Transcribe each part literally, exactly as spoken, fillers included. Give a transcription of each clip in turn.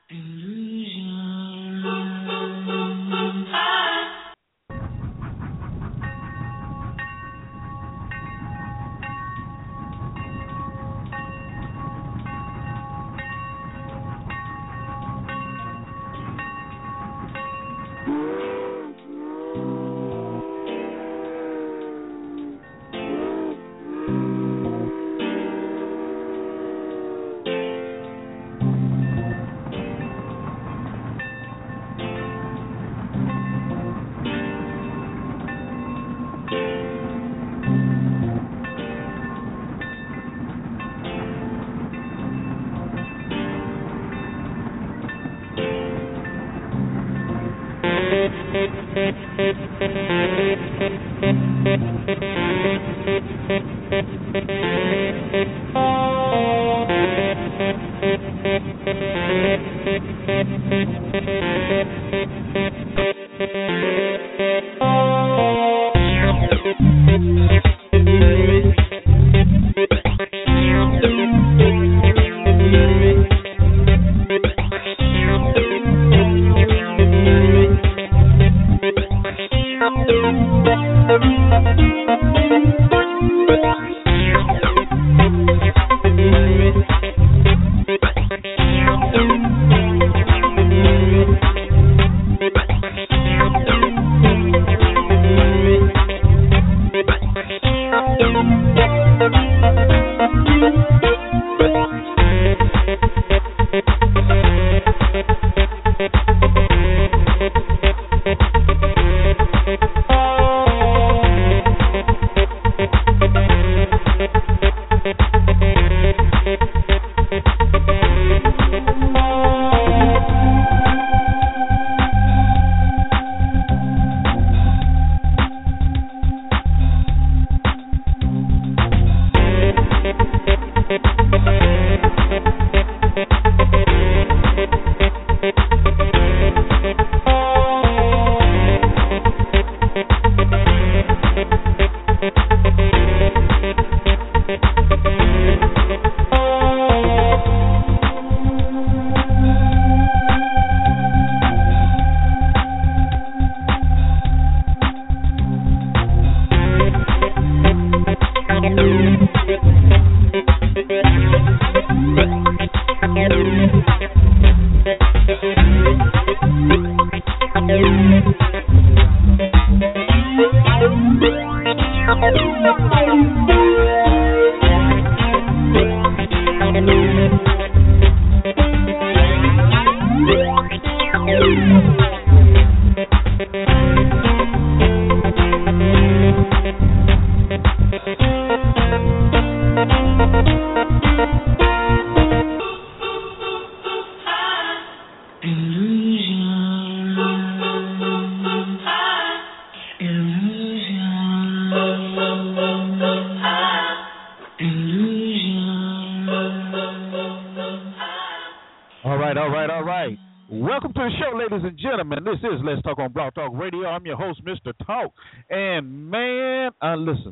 This is Let's Talk on Blog Talk Radio. I'm your host, Mister Talk. And, man, uh, listen,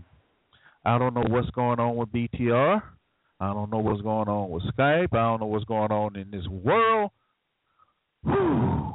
I don't know what's going on with B T R. I don't know what's going on with Skype. I don't know what's going on in this world. Whew.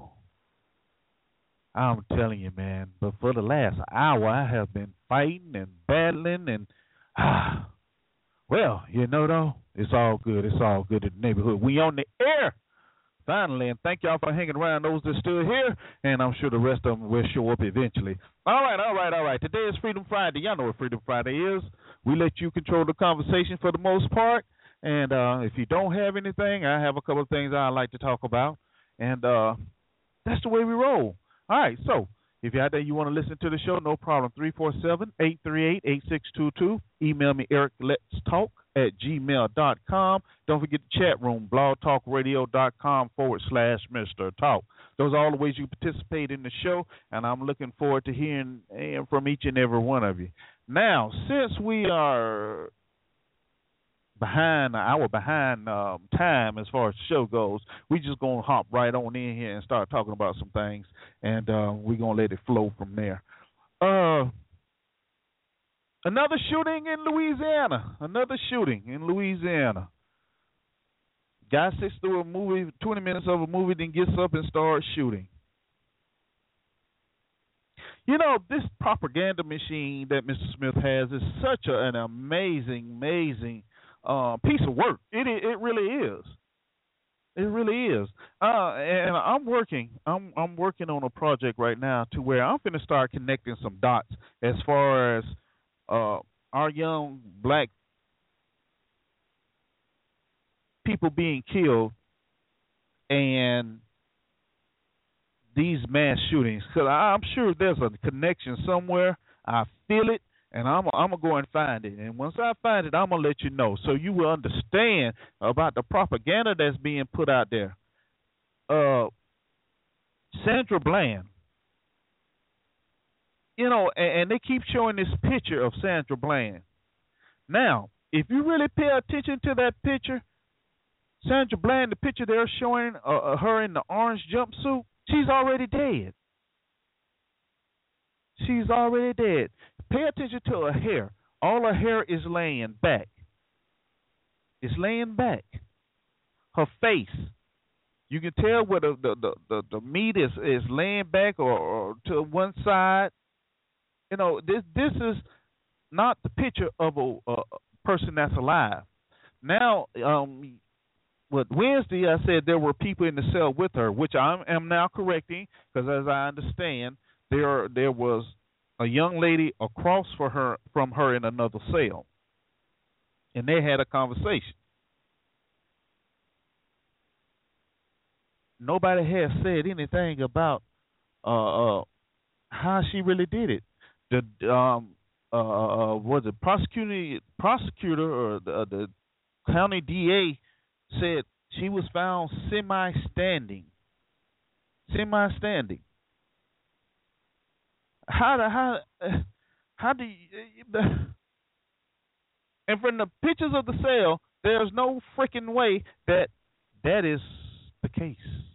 I'm telling you, man, but for the last hour, I have been fighting and battling. And, ah, well, you know, though, it's all good. It's all good in the neighborhood. We on the air. Finally, and thank y'all for hanging around, those that still here, and I'm sure the rest of them will show up eventually. All right, all right, all right. Today is Freedom Friday. Y'all know what Freedom Friday is. We let you control the conversation for the most part, and uh, if you don't have anything, I have a couple of things I'd like to talk about, and uh, that's the way we roll. All right, so if you're out there, you want to listen to the show, no problem. three four seven, eight three eight, eight six two two. Email me, Eric Let's Talk at gmail dot com. Don't forget the chat room, blogtalkradio.com forward slash Mister Talk. Those are all the ways you participate in the show, and I'm looking forward to hearing from each and every one of you. Now, since we are behind, an hour behind um, time as far as the show goes, we just going to hop right on in here and start talking about some things, and uh, we're going to let it flow from there. Uh, another shooting in Louisiana. Another shooting in Louisiana. Guy sits through a movie, twenty minutes of a movie, then gets up and starts shooting. You know, this propaganda machine that Mister Smith has is such a, an amazing, amazing uh, piece of work. It it really is. It really is. Uh, and I'm working. I'm I'm working on a project right now to where I'm going to start connecting some dots as far as uh, our young black people being killed and these mass shootings. Because I'm sure there's a connection somewhere. I feel it, and I'm I'm gonna go and find it. And once I find it, I'm gonna let you know, so you will understand about the propaganda that's being put out there. Uh, Sandra Bland, you know, and, and they keep showing this picture of Sandra Bland. Now, if you really pay attention to that picture, Sandra Bland, the picture they're showing uh, her in the orange jumpsuit, she's already dead. She's already dead. Pay attention to her hair. All her hair is laying back. It's laying back. Her face, you can tell where the the, the, the, the meat is, is laying back or, or to one side. You know, this this is not the picture of a, a person that's alive. Now, um, what Wednesday I said there were people in the cell with her, which I am now correcting because, as I understand, there there was a young lady across for her from her in another cell, and they had a conversation. Nobody has said anything about uh, uh, how she really did it. The um, uh, uh, was it prosecutor prosecutor or the, uh, the county D A said she was found semi-standing. Semi-standing. How do how how do you? And from the pictures of the cell, there's no freaking way that that is the case.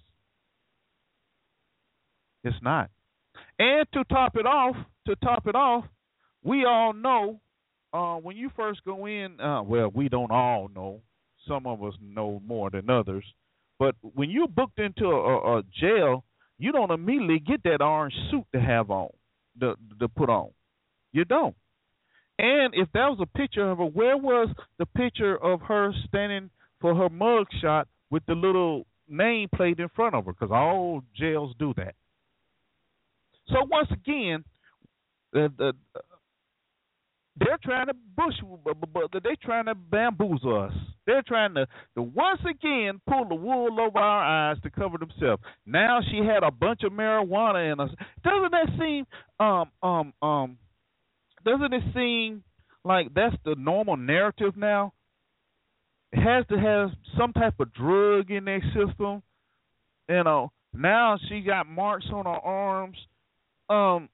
It's not. And to top it off, to top it off, we all know uh, when you first go in. Uh, well, we don't all know. Some of us know more than others. But when you're booked into a, a jail, you don't immediately get that orange suit to have on, to, to put on. You don't. And if that was a picture of her, where was the picture of her standing for her mug shot with the little name plate in front of her? Because all jails do that. So once again, the, the, they're trying to bush, they're trying to bamboozle us. They're trying to, to once again pull the wool over our eyes to cover themselves. Now she had a bunch of marijuana in us. Doesn't that seem um um um? Doesn't it seem like that's the normal narrative now? It has to have some type of drug in their system. You know, now she got marks on her arms. Um,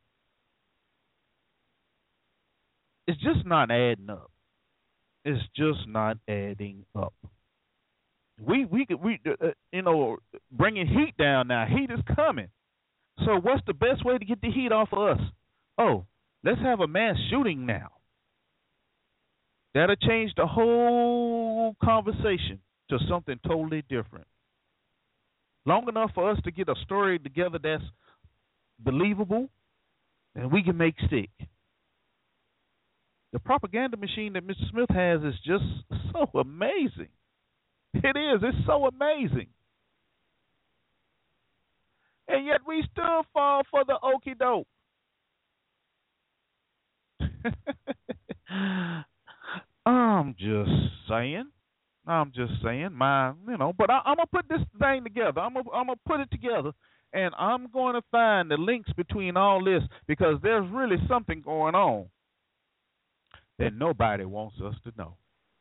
it's just not adding up. It's just not adding up. We we could we uh, you know bringing heat down now. Heat is coming. So what's the best way to get the heat off of us? Oh, let's have a mass shooting now. That'll change the whole conversation to something totally different. Long enough for us to get a story together that's believable, and we can make stick. The propaganda machine that Mister Smith has is just so amazing. It is. It's so amazing. And yet we still fall for the okie doke. I'm just saying. I'm just saying. My, you know, but I, I'm gonna put this thing together. I'm gonna, I'm gonna put it together, and I'm going to find the links between all this because there's really something going on that nobody wants us to know.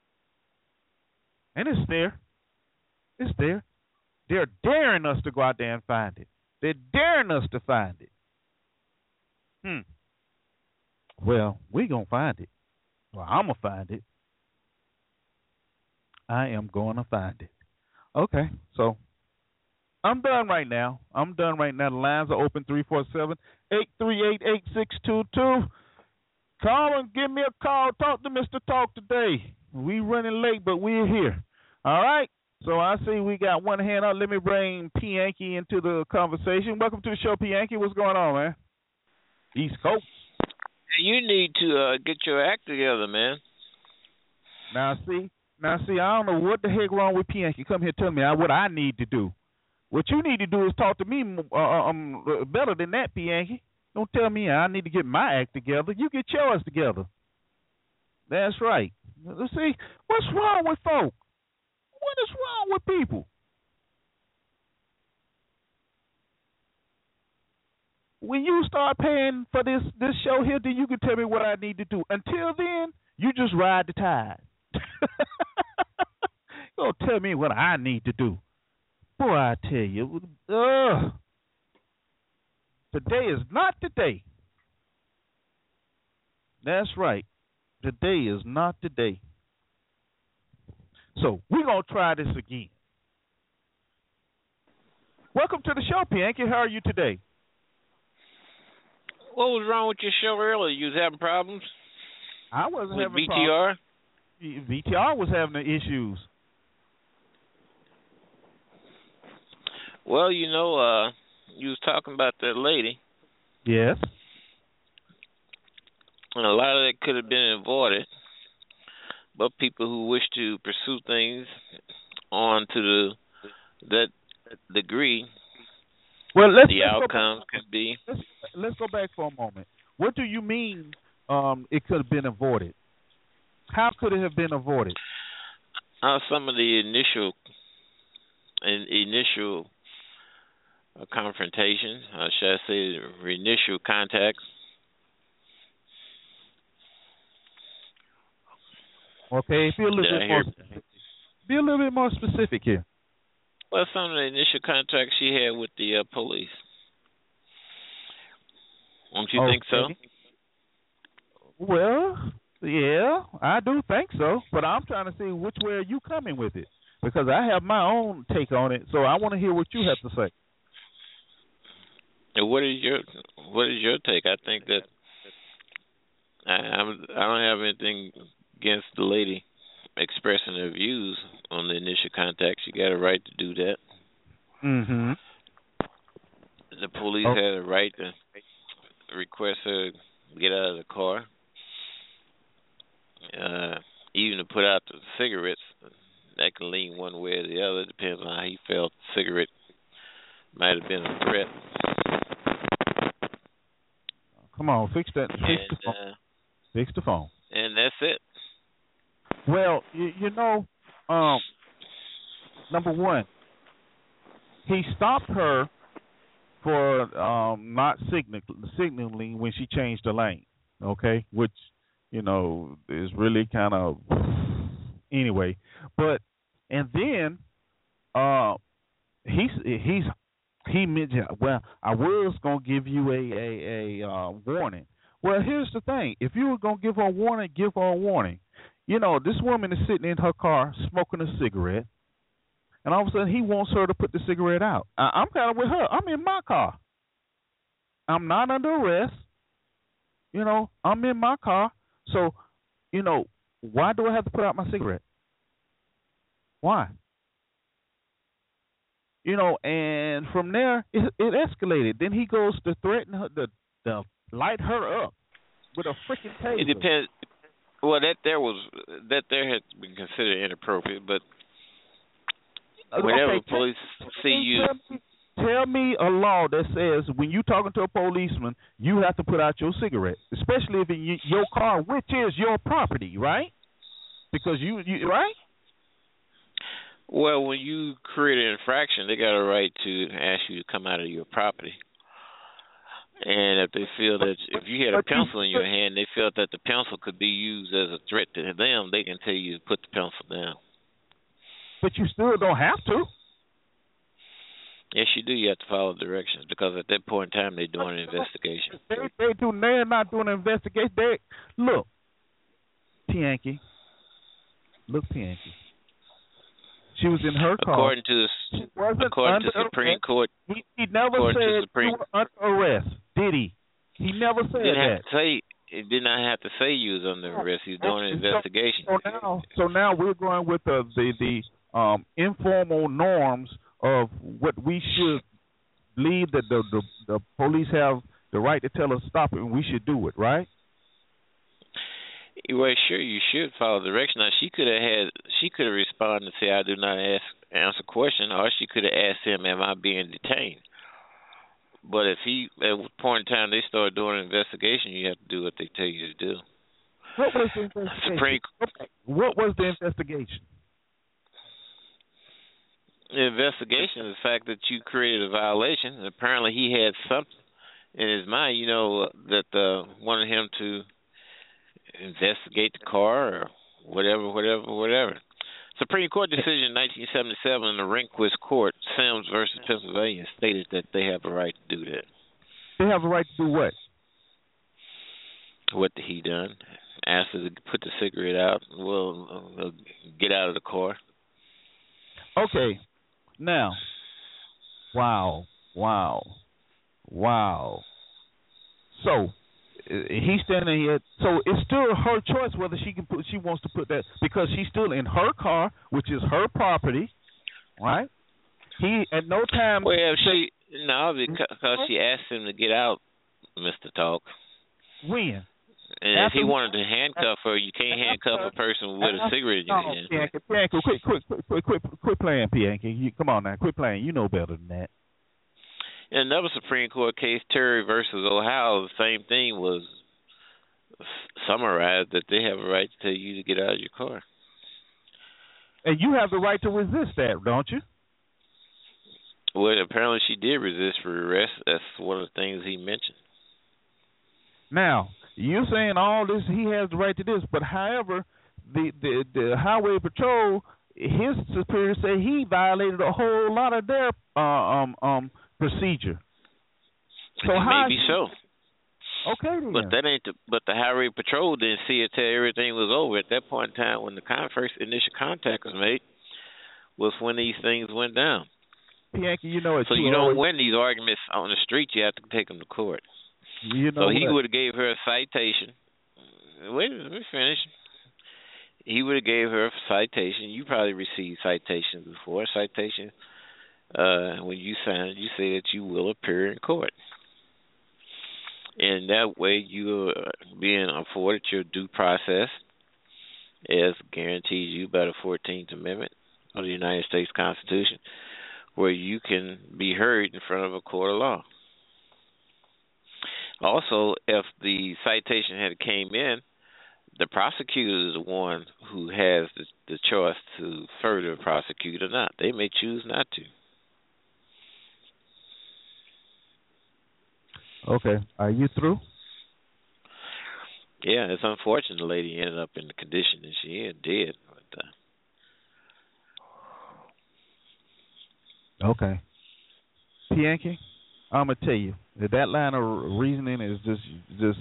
And it's there. It's there. They're daring us to go out there and find it. They're daring us to find it. Hmm. Well, we're going to find it. Well, I'm going to find it. I am going to find it. Okay, so I'm done right now. I'm done right now. The lines are open, three four seven, eight three eight, eight six two two. Call and give me a call. Talk to Mister Talk today. We running late, but we're here. All right? So I see we got one hand up. Let me bring P. Yankee into the conversation. Welcome to the show, P. Yankee. What's going on, man? East Coast. You need to uh, get your act together, man. Now see, now see, I don't know what the heck wrong with P. Yankee. Come here, tell me what I need to do. What you need to do is talk to me uh, um better than that, P. Yankee. Don't tell me I need to get my act together. You get yours together. That's right. Let's see, what's wrong with folk? What is wrong with people? When you start paying for this this show here, then you can tell me what I need to do. Until then, you just ride the tide. Don't tell me what I need to do. Boy, I tell you, uh, today is not the day. That's right. Today is not the day. So we're going to try this again. Welcome to the show, P. Yankee. How are you today? What was wrong with your show earlier? You was having problems? I wasn't with having V T R? problems. V T R was having the issues. Well, you know, uh, you was talking about that lady. Yes. And a lot of that could have been avoided. But people who wish to pursue things on to the that degree, well, let's, the let's outcome could be. Let's, let's go back for a moment. What do you mean um, it could have been avoided? How could it have been avoided? Uh, some of the initial in, initial uh, confrontation, uh, should I say, initial contacts. Okay, be a little yeah, bit more. Specific. Be a little bit more specific here. Well, some of the initial contacts she had with the uh, police. Don't you okay. think so? Well, yeah, I do think so. But I'm trying to see which way are you coming with it, because I have my own take on it. So I want to hear what you have to say. And what is your What is your take? I think that I I'm, I don't have anything against the lady expressing her views on the initial contact. She got a right to do that. Mm-hmm. The police oh. had a right to request her to get out of the car. Uh, even to put out the cigarettes, that can lean one way or the other. Depends on how he felt. The cigarette might have been a threat. Come on, fix that. Fix and, the phone. Uh, fix the phone. And that's it. Well, you, you know, um, number one, he stopped her for um, not signal, signaling when she changed the lane, okay, which, you know, is really kind of, anyway. But, and then uh, he's, he's, he mentioned, well, I was going to give you a, a, a uh, warning. Well, here's the thing. If you were going to give her a warning, give her a warning. You know, this woman is sitting in her car smoking a cigarette, and all of a sudden he wants her to put the cigarette out. I, I'm kind of with her. I'm in my car. I'm not under arrest. You know, I'm in my car. So, you know, why do I have to put out my cigarette? Why? You know, and from there, it, it escalated. Then he goes to threaten her, to, to light her up with a freaking taser. It depends. Well, that there was that there had been considered inappropriate, but whenever okay, police tell, see you, tell me, tell me a law that says when you talking to a policeman, you have to put out your cigarette, especially if in your car, which is your property, right? Because you, you right. Well, when you create an infraction, they got a right to ask you to come out of your property. And if they feel that if you had a pencil in your hand, they felt that the pencil could be used as a threat to them, they can tell you to put the pencil down. But you still don't have to. Yes, you do. You have to follow directions because at that point in time, they're doing an investigation. They, they do. They're not doing an investigation. They look, P. Yankee. Look, P. Yankee. She was in her car. According to the according to Supreme arrest. Court, he, he never said Supreme, you were under arrest. Did he? He never said didn't that. Have to say, he did not have to say you was under arrest. He's doing an investigation. So, so now, so now we're going with the the, the um, informal norms of what we should believe that the, the the police have the right to tell us to stop it, and we should do it, right? Well, sure, you should follow direction. Now, she could have had, she could have responded and say, "I do not ask answer question," or she could have asked him, "Am I being detained?" But if he, at a point in time, they start doing an investigation, you have to do what they tell you to do. What was the investigation? Supreme. What was the investigation? The investigation is the fact that you created a violation. And apparently, he had something in his mind, you know, that uh, wanted him to investigate the car or whatever, whatever, whatever. Supreme Court decision in nineteen seventy-seven in the Rehnquist Court, Sims versus Pennsylvania, stated that they have a right to do that. They have a right to do what? What he done? Asked her to put the cigarette out. Well, uh, get out of the car. Okay. Now, wow, wow, wow. So he's standing here. So it's still her choice whether she can put. She wants to put that because she's still in her car, which is her property, right? He at no time. Well, she no, because she asked him to get out, Mister Talk. When? And After, if he wanted to handcuff her, you can't handcuff a person with a cigarette in your hand. Bianca, Bianca, quit, quit, quit, quit, quit playing, Bianca. You, come on now, quit playing. You know better than that. In another Supreme Court case, Terry versus Ohio, the same thing was summarized that they have a right to tell you to get out of your car. And you have the right to resist that, don't you? Well, apparently she did resist for arrest. That's one of the things he mentioned. Now, you're saying all this, he has the right to this, but however, the, the, the Highway Patrol, his superior said he violated a whole lot of their uh, um um procedure. So how maybe so. Okay, then. But that ain't the, but the Highway Patrol didn't see it till everything was over. At that point in time, when the con- first initial contact was made, was when these things went down. Bianca, you know it. So you don't win these arguments on the street. You have to take them to court. You know so he what? would have gave her a citation. Wait, let me finish. He would have gave her a citation. You probably received citations before. Citation, uh, when you sign, you say that you will appear in court. And that way you are being afforded your due process as guaranteed you by the fourteenth Amendment of the United States Constitution, where you can be heard in front of a court of law. Also, if the citation had came in, the prosecutor is the one who has the, the choice to further prosecute or not. They may choose not to. Okay. Are you through? Yeah, it's unfortunate the lady ended up in the condition that she is, dead. But, uh... Okay. Bianchi, I'm going to tell you that that line of reasoning is just, just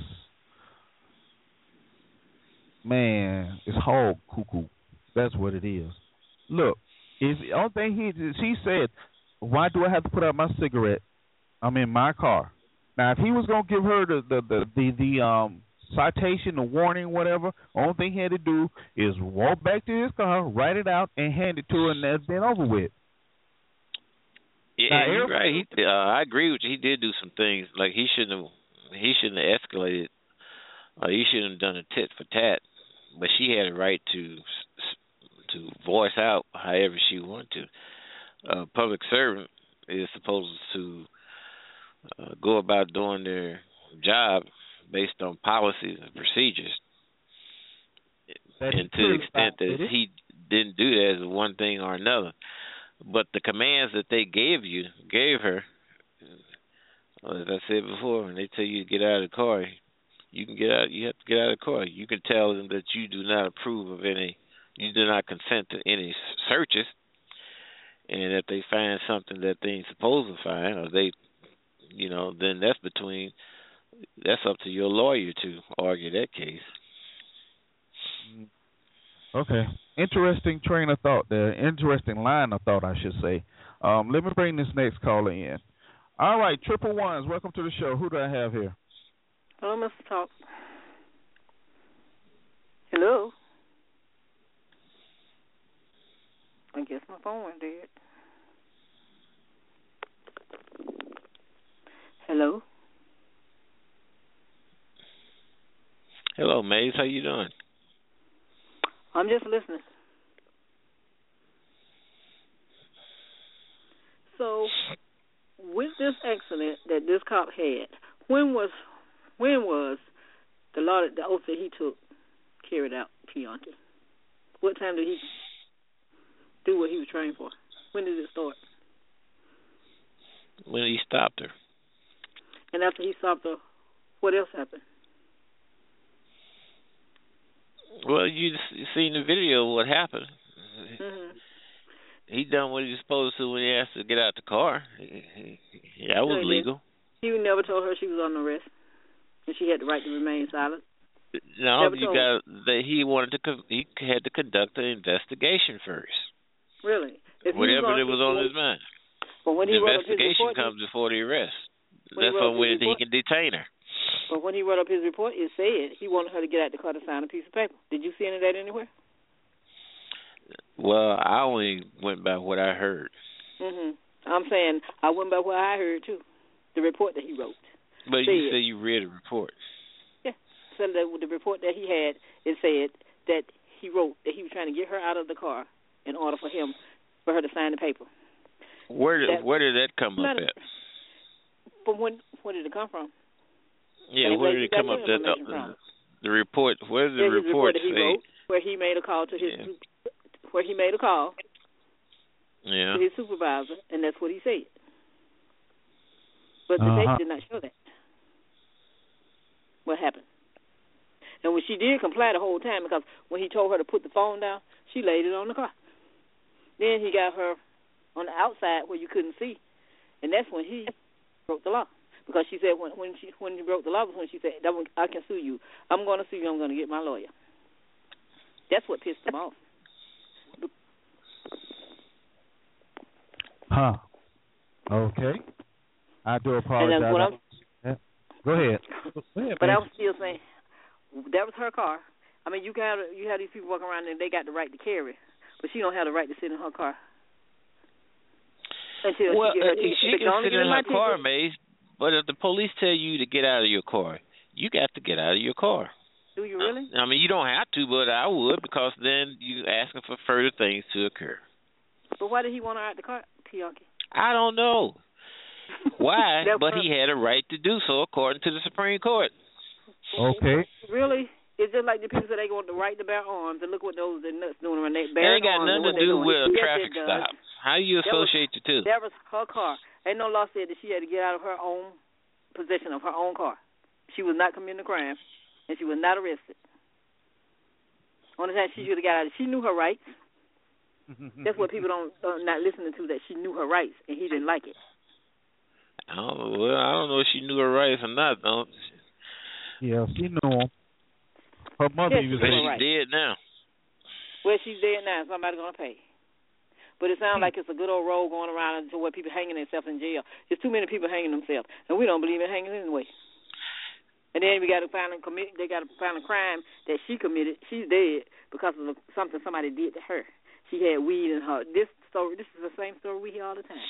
man, it's hog cuckoo. That's what it is. Look, if the only thing he, she said, why do I have to put out my cigarette? I'm in my car. Now, if he was going to give her the the, the, the, the um citation, the warning, whatever, only thing he had to do is walk back to his car, write it out, and hand it to her, and that's been over with. Yeah, now, you're right. He, uh, I agree with you. He did do some things like he shouldn't have. He shouldn't have escalated. Uh, he shouldn't have done a tit for tat. But she had a right to to voice out however she wanted to. A public servant is supposed to uh, go about doing their job based on policies and procedures. That's and to the extent that he didn't do that is one thing or another. But the commands that they gave you, gave her, as I said before, when they tell you to get out of the car, you can get out. You have to get out of the car. You can tell them that you do not approve of any, you do not consent to any searches, and if they find something that they ain't supposed to find, or they, you know, then that's between, that's up to your lawyer to argue that case. Okay. Interesting train of thought there. Interesting line of thought, I should say. Um, let me bring this next caller in. All right, triple ones, welcome to the show. Who do I have here? Hello, Mister Talk. Hello. I guess my phone went dead. Hello? Hello, Maze. How you doing? I'm just listening. So, with this accident that this cop had, when was when was the law, the oath that he took carried out, Keontae? What time did he do what he was trained for? When did it start? When he stopped her. And after he stopped her, what else happened? Well, you you seen the video of what happened. Mm-hmm. He done what he was supposed to when he asked to get out the car. Yeah, that was No, legal. He never told her she was on arrest, and she had the right to remain silent. No, Never you told got that he wanted to. co- He had to conduct an investigation first. Really? If he Whatever was on, that was on his mind. But when he The wrote up his investigation report, comes before the arrest. When he That's wrote when his he report- can detain her. But when he wrote up his report, it said he wanted her to get out the car to sign a piece of paper. Did you see any of that anywhere? Well, I only went by what I heard. Mhm. I'm saying I went by what I heard too, the report that he wrote. But said, you say you read a report. Yeah. So the, the report that he had, it said that he wrote that he was trying to get her out of the car in order for him, for her to sign the paper. Where did That, where did that come up at? From when? Where did it come from? Yeah, And where where did it you got come your up? That information the, from? the report. Where did the There's his report report that he say? wrote, where he made a call to his, Yeah. where he made a call Yeah. to his supervisor, and that's what he said. But the Uh-huh. tape did not show that. What happened? And when she did comply the whole time, because when he told her to put the phone down, she laid it on the car. Then he got her on the outside where you couldn't see, and that's when he broke the law. Because she said when when she when he broke the law was when she said, that one, I can sue you. I'm going to sue you. I'm going to get my lawyer. That's what pissed him off. Huh. Okay. I do And apologize. then what I'm, Yeah. Go ahead. Go ahead, but man. I'm still saying that was her car. I mean, you got you have these people walking around and they got the right to carry, but she don't have the right to sit in her car until Well, she get her uh, ticket. she If can only sit get in my her car, ticket, Maze. But if the police tell you to get out of your car, you got to get out of your car. do you really? I mean, you don't have to, but I would, because then you asking for further things to occur. But why did he want her out the car, Keontae? I don't know why, That but was- he had a right to do so according to the Supreme Court. Okay. Really? It's just like the people that they want the right to bear arms, and look what those the nuts doing when they It bear ain't got arms. nothing and what to they do doing. with a Yes, traffic it does. stop. How do you That was- associate the two? That was her car. Ain't no law said that she had to get out of her own possession of her own car. She was not committing a crime, and she was not arrested. Only time she should have got out, she knew her rights. That's what people don't uh, not listening to. That she knew her rights, and he didn't like it. I don't know. Well, I don't know if she knew her rights or not, though. Yeah, she knew him. Her mother Yes, used But to knew she's her right. dead now. Well, she's dead now. Somebody gonna pay. But it sounds like it's a good old road going around to where people hanging themselves in jail. There's too many people hanging themselves, and we don't believe in hanging anyway. And then we got to find a commit. They got to find a crime that she committed. She's dead because of something somebody did to her. She had weed in her. This story. This is the same story we hear all the time.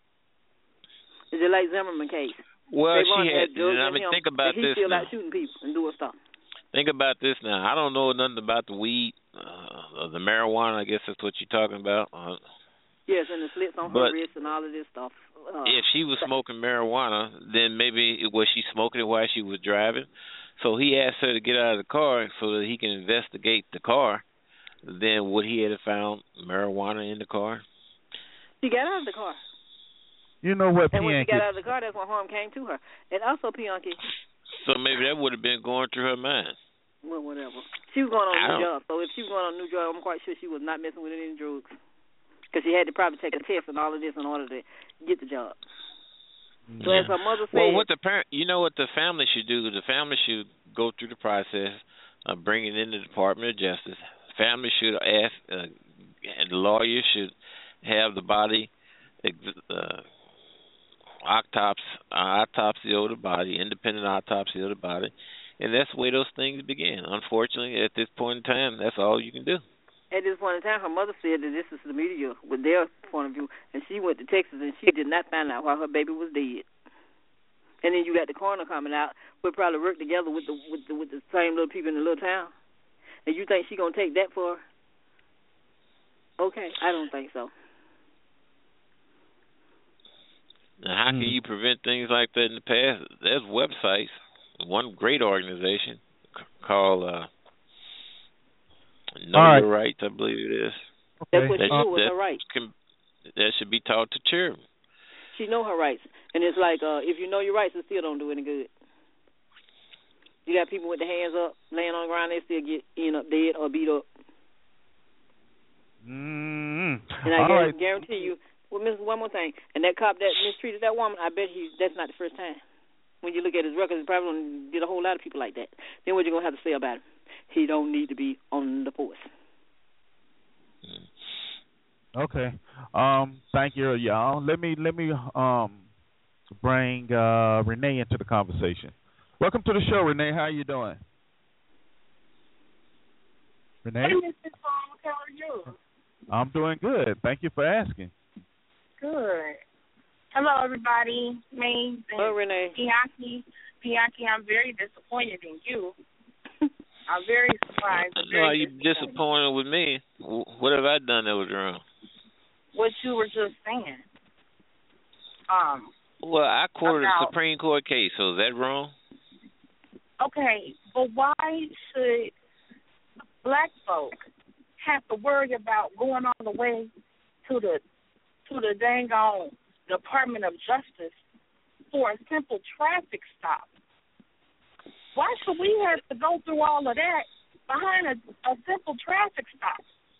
It's just like Zimmerman case. Well, Trayvon she had. drugs I in mean, him, think about and he's this still now. out shooting people and doing stuff. Think about this now. I don't know nothing about the weed, uh, the marijuana. I guess that's what you're talking about. Uh, Yes, and the slits on But her wrist and all of this stuff. Uh, if she was smoking marijuana, then maybe it was she smoking it while she was driving. So he asked her to get out of the car so that he can investigate the car. Then would he have found marijuana in the car? she got out of the car. You know what, And when she Pianki? got out of the car, that's when harm came to her. And also, Pianki, So maybe that would have been going through her mind. well, whatever. She was going on I a new don't- job. So if she was going on a new job, I'm quite sure she was not messing with any drugs. Because she had to probably take a test and all of this in order to get the job. So Yeah. as her mother said, Well, what the parent, you know, what the family should do. The family should go through the process of bringing in the Department of Justice. Family should ask, uh, and the lawyer should have the body uh, autopsy, autopsy of the body, independent autopsy of the body, and that's the way those things begin. Unfortunately, at this point in time, that's all you can do. at this point in time, her mother said that this is the media with their point of view, and she went to Texas and she did not find out why her baby was dead. And then you got the coroner coming out. We'll probably work together with the with the with the same little people in the little town. And you think she gonna take that for her? Okay, I don't think so. Now, how can you prevent things like that in the past? There's websites. One great organization called uh, Know right. Your Rights, I believe it is. Okay. That's what she That, knew was that, her rights. can, that should be taught to children. She know her rights, and it's like uh, if you know your rights, it still don't do any good. You got people with their hands up, laying on the ground, they still get end up dead or beat up. Mm-hmm. And I All guarantee, right. guarantee you, well, miss one more thing, and that cop that mistreated that woman, I bet he that's not the first time. When you look at his records, he probably did a whole lot of people like that. Then what you gonna have to say about him? He don't need to be on the force. Okay. Um. Thank you, y'all. Let me let me um bring uh, Renee into the conversation. Welcome to the show, Renee. How you doing? Renee? Hey, Mister Tom, how are you? I'm doing good. Thank you for asking. Good. Hello, everybody. Maze and Hello, Renee. Bianchi. Bianchi, I'm very disappointed in you. I'm very surprised. No, Very you disappointed. disappointed with me. What have I done that was wrong? What you were just saying. Um. Well, I quoted about, a Supreme Court case, so is that wrong? Okay, but why should black folk have to worry about going all the way to the to the dang on Department of Justice for a simple traffic stop? Why should we have to go through all of that behind a, a simple traffic stop?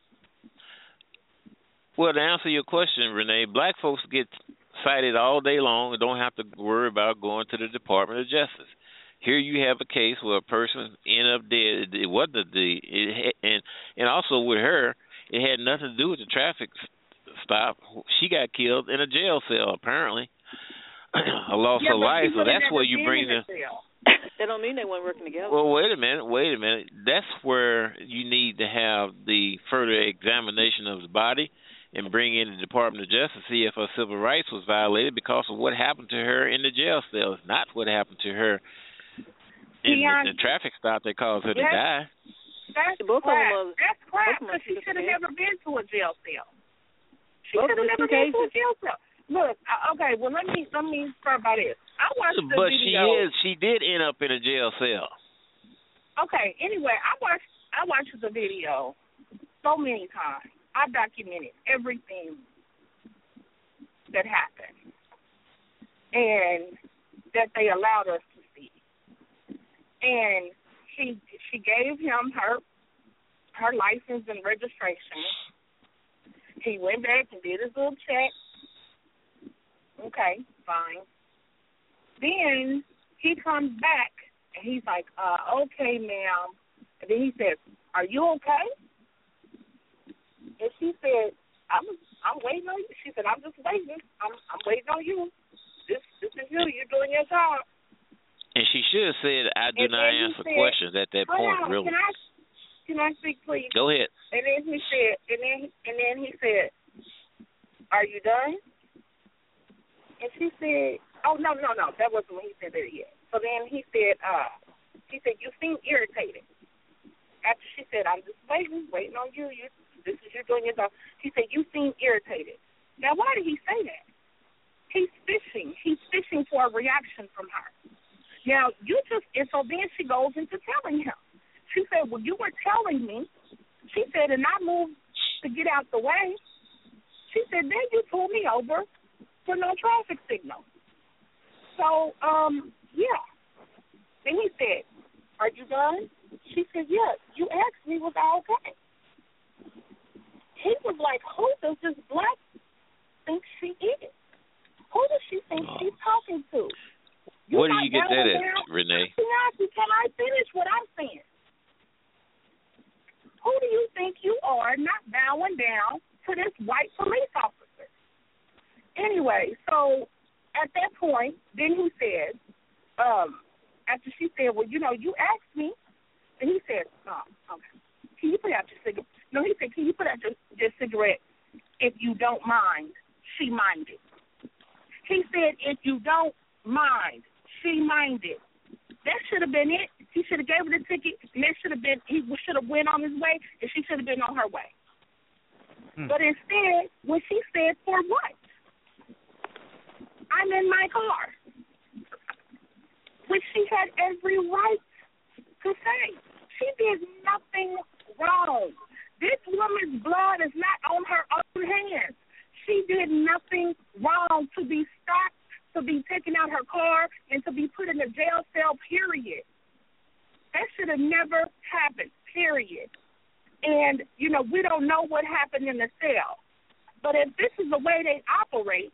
Well, to answer your question, Renee, black folks get cited all day long and don't have to worry about going to the Department of Justice. Here you have a case where a person ended up dead. It wasn't the it, and and also with her, it had nothing to do with the traffic stop. She got killed in a jail cell, apparently. A loss yeah, of life. So that's where you bring the. That don't mean they weren't working together. Well, wait a minute, wait a minute. That's where you need to have the further examination of the body and bring in the Department of Justice to see if her civil rights was violated because of what happened to her in the jail cell. It's not what happened to her in the, the traffic stop that caused her yes, to die. That's both crap. of them are, That's crap because she should have never been to a jail cell. She should have never been to a jail cell. Look, okay, well let me let me start by this. I watched the but video. she is she did end up in a jail cell. Okay, anyway, I watched I watched the video so many times. I documented everything that happened and that they allowed us to see. And she she gave him her her license and registration. He went back and did his little check. Okay, fine. Then he comes back and he's like, uh, okay, ma'am. And then he says, are you okay? And she said, I'm I'm waiting on you. She said, I'm just waiting. I'm I'm waiting on you. This this is you. You're doing your job. And she should have said, I do and not answer said, questions at that point, on, really. Can I, can I speak, please? Go ahead. And then he said, and then and then he said, are you done? And she said, oh, no, no, no, that wasn't when he said that yet. So then he said, uh, he said, you seem irritated. After she said, I'm just waiting, waiting on you. You, this is you doing your job. He said, you seem irritated. Now, why did he say that? He's fishing. He's fishing for a reaction from her. Now, you just, and so then she goes into telling him. She said, well, you were telling me. She said, and I moved to get out the way. She said, then you pulled me over for no traffic signal. So, um, yeah. Then he said, are you done? She said, yes. You asked me, was I okay? He was like, who does this black think she is? Who does she think oh. she's talking to? You Where do you get that at, down? Renee? Can I finish what I'm saying? Who do you think you are not bowing down to this white police officer? Anyway, so at that point, then he said, um, after she said, well, you know, you asked me, and he said, oh, okay. Can you put out your cigarette? no, he said, can you put out your, your cigarette if you don't mind? She minded. He said, if you don't mind, she minded. That should have been it. He should have gave her the ticket, and that should have been, he should have went on his way, and she should have been on her way. Hmm. But instead, when she said, for what? I'm in my car. Which she had every right to say. She did nothing wrong. This woman's blood is not on her own hands. She did nothing wrong to be stopped, to be taken out her car, and to be put in a jail cell, period. That should have never happened, period. And, you know, we don't know what happened in the cell. But if this is the way they operate,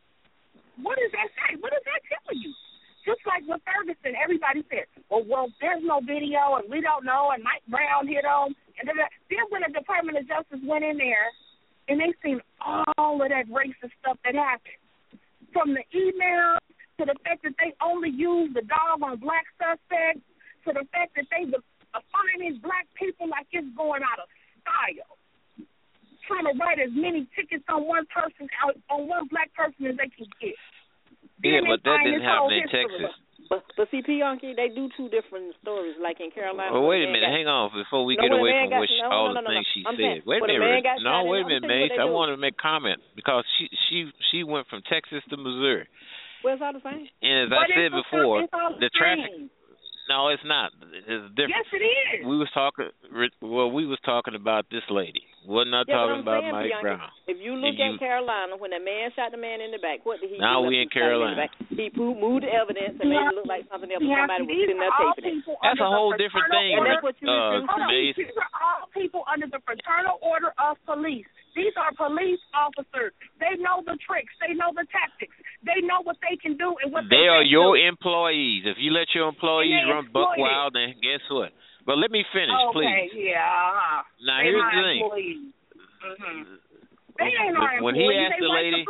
what does that say? What does that tell you? Just like with Ferguson, everybody said, well, well, there's no video, and we don't know, and Mike Brown hit him. And then when the Department of Justice went in there, and they seen all of that racist stuff that happened, from the emails to the fact that they only used the dog on black suspects, to the fact that they were finding black people like it's going out of style, trying to write as many tickets on one person, on one black person as they can get. Yeah, but that didn't happen in Texas. But, but see, P-Yonky, they do two different stories, like in Carolina. Well, wait a minute. Got, hang on before we no, get away from got, which, no, all no, no, the no, things no, she I'm said. saying, Wait a minute. No, wait a minute, Mace. I want to make comment because she she she went from Texas to Missouri. Well, it's all the same. And as but I said before, the, the traffic. No, it's not. It's different. Yes, it is. We was talking. Well, we was talking about this lady. We're not yeah, talking about saying, Mike Bianca, Brown. If you look if at you, Carolina, when the man shot the man in the back, what did he now do? Now we in Carolina. He moved the evidence and yeah. made it look like something else. Yeah, somebody was sitting there taping it. That's a whole different thing. And that's what you uh, These are all people under the fraternal order of police. These are police officers. They know the tricks. They know the tactics. They know what they can do and what they, they are can your do. employees. If you let your employees run buck wild, then guess what? But let me finish, okay, please. Okay, yeah. Uh-huh. Now they here's the thing. Mm-hmm. They ain't our when employees. he asked they the lady,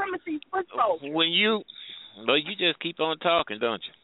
when you, well, you just keep on talking, don't you?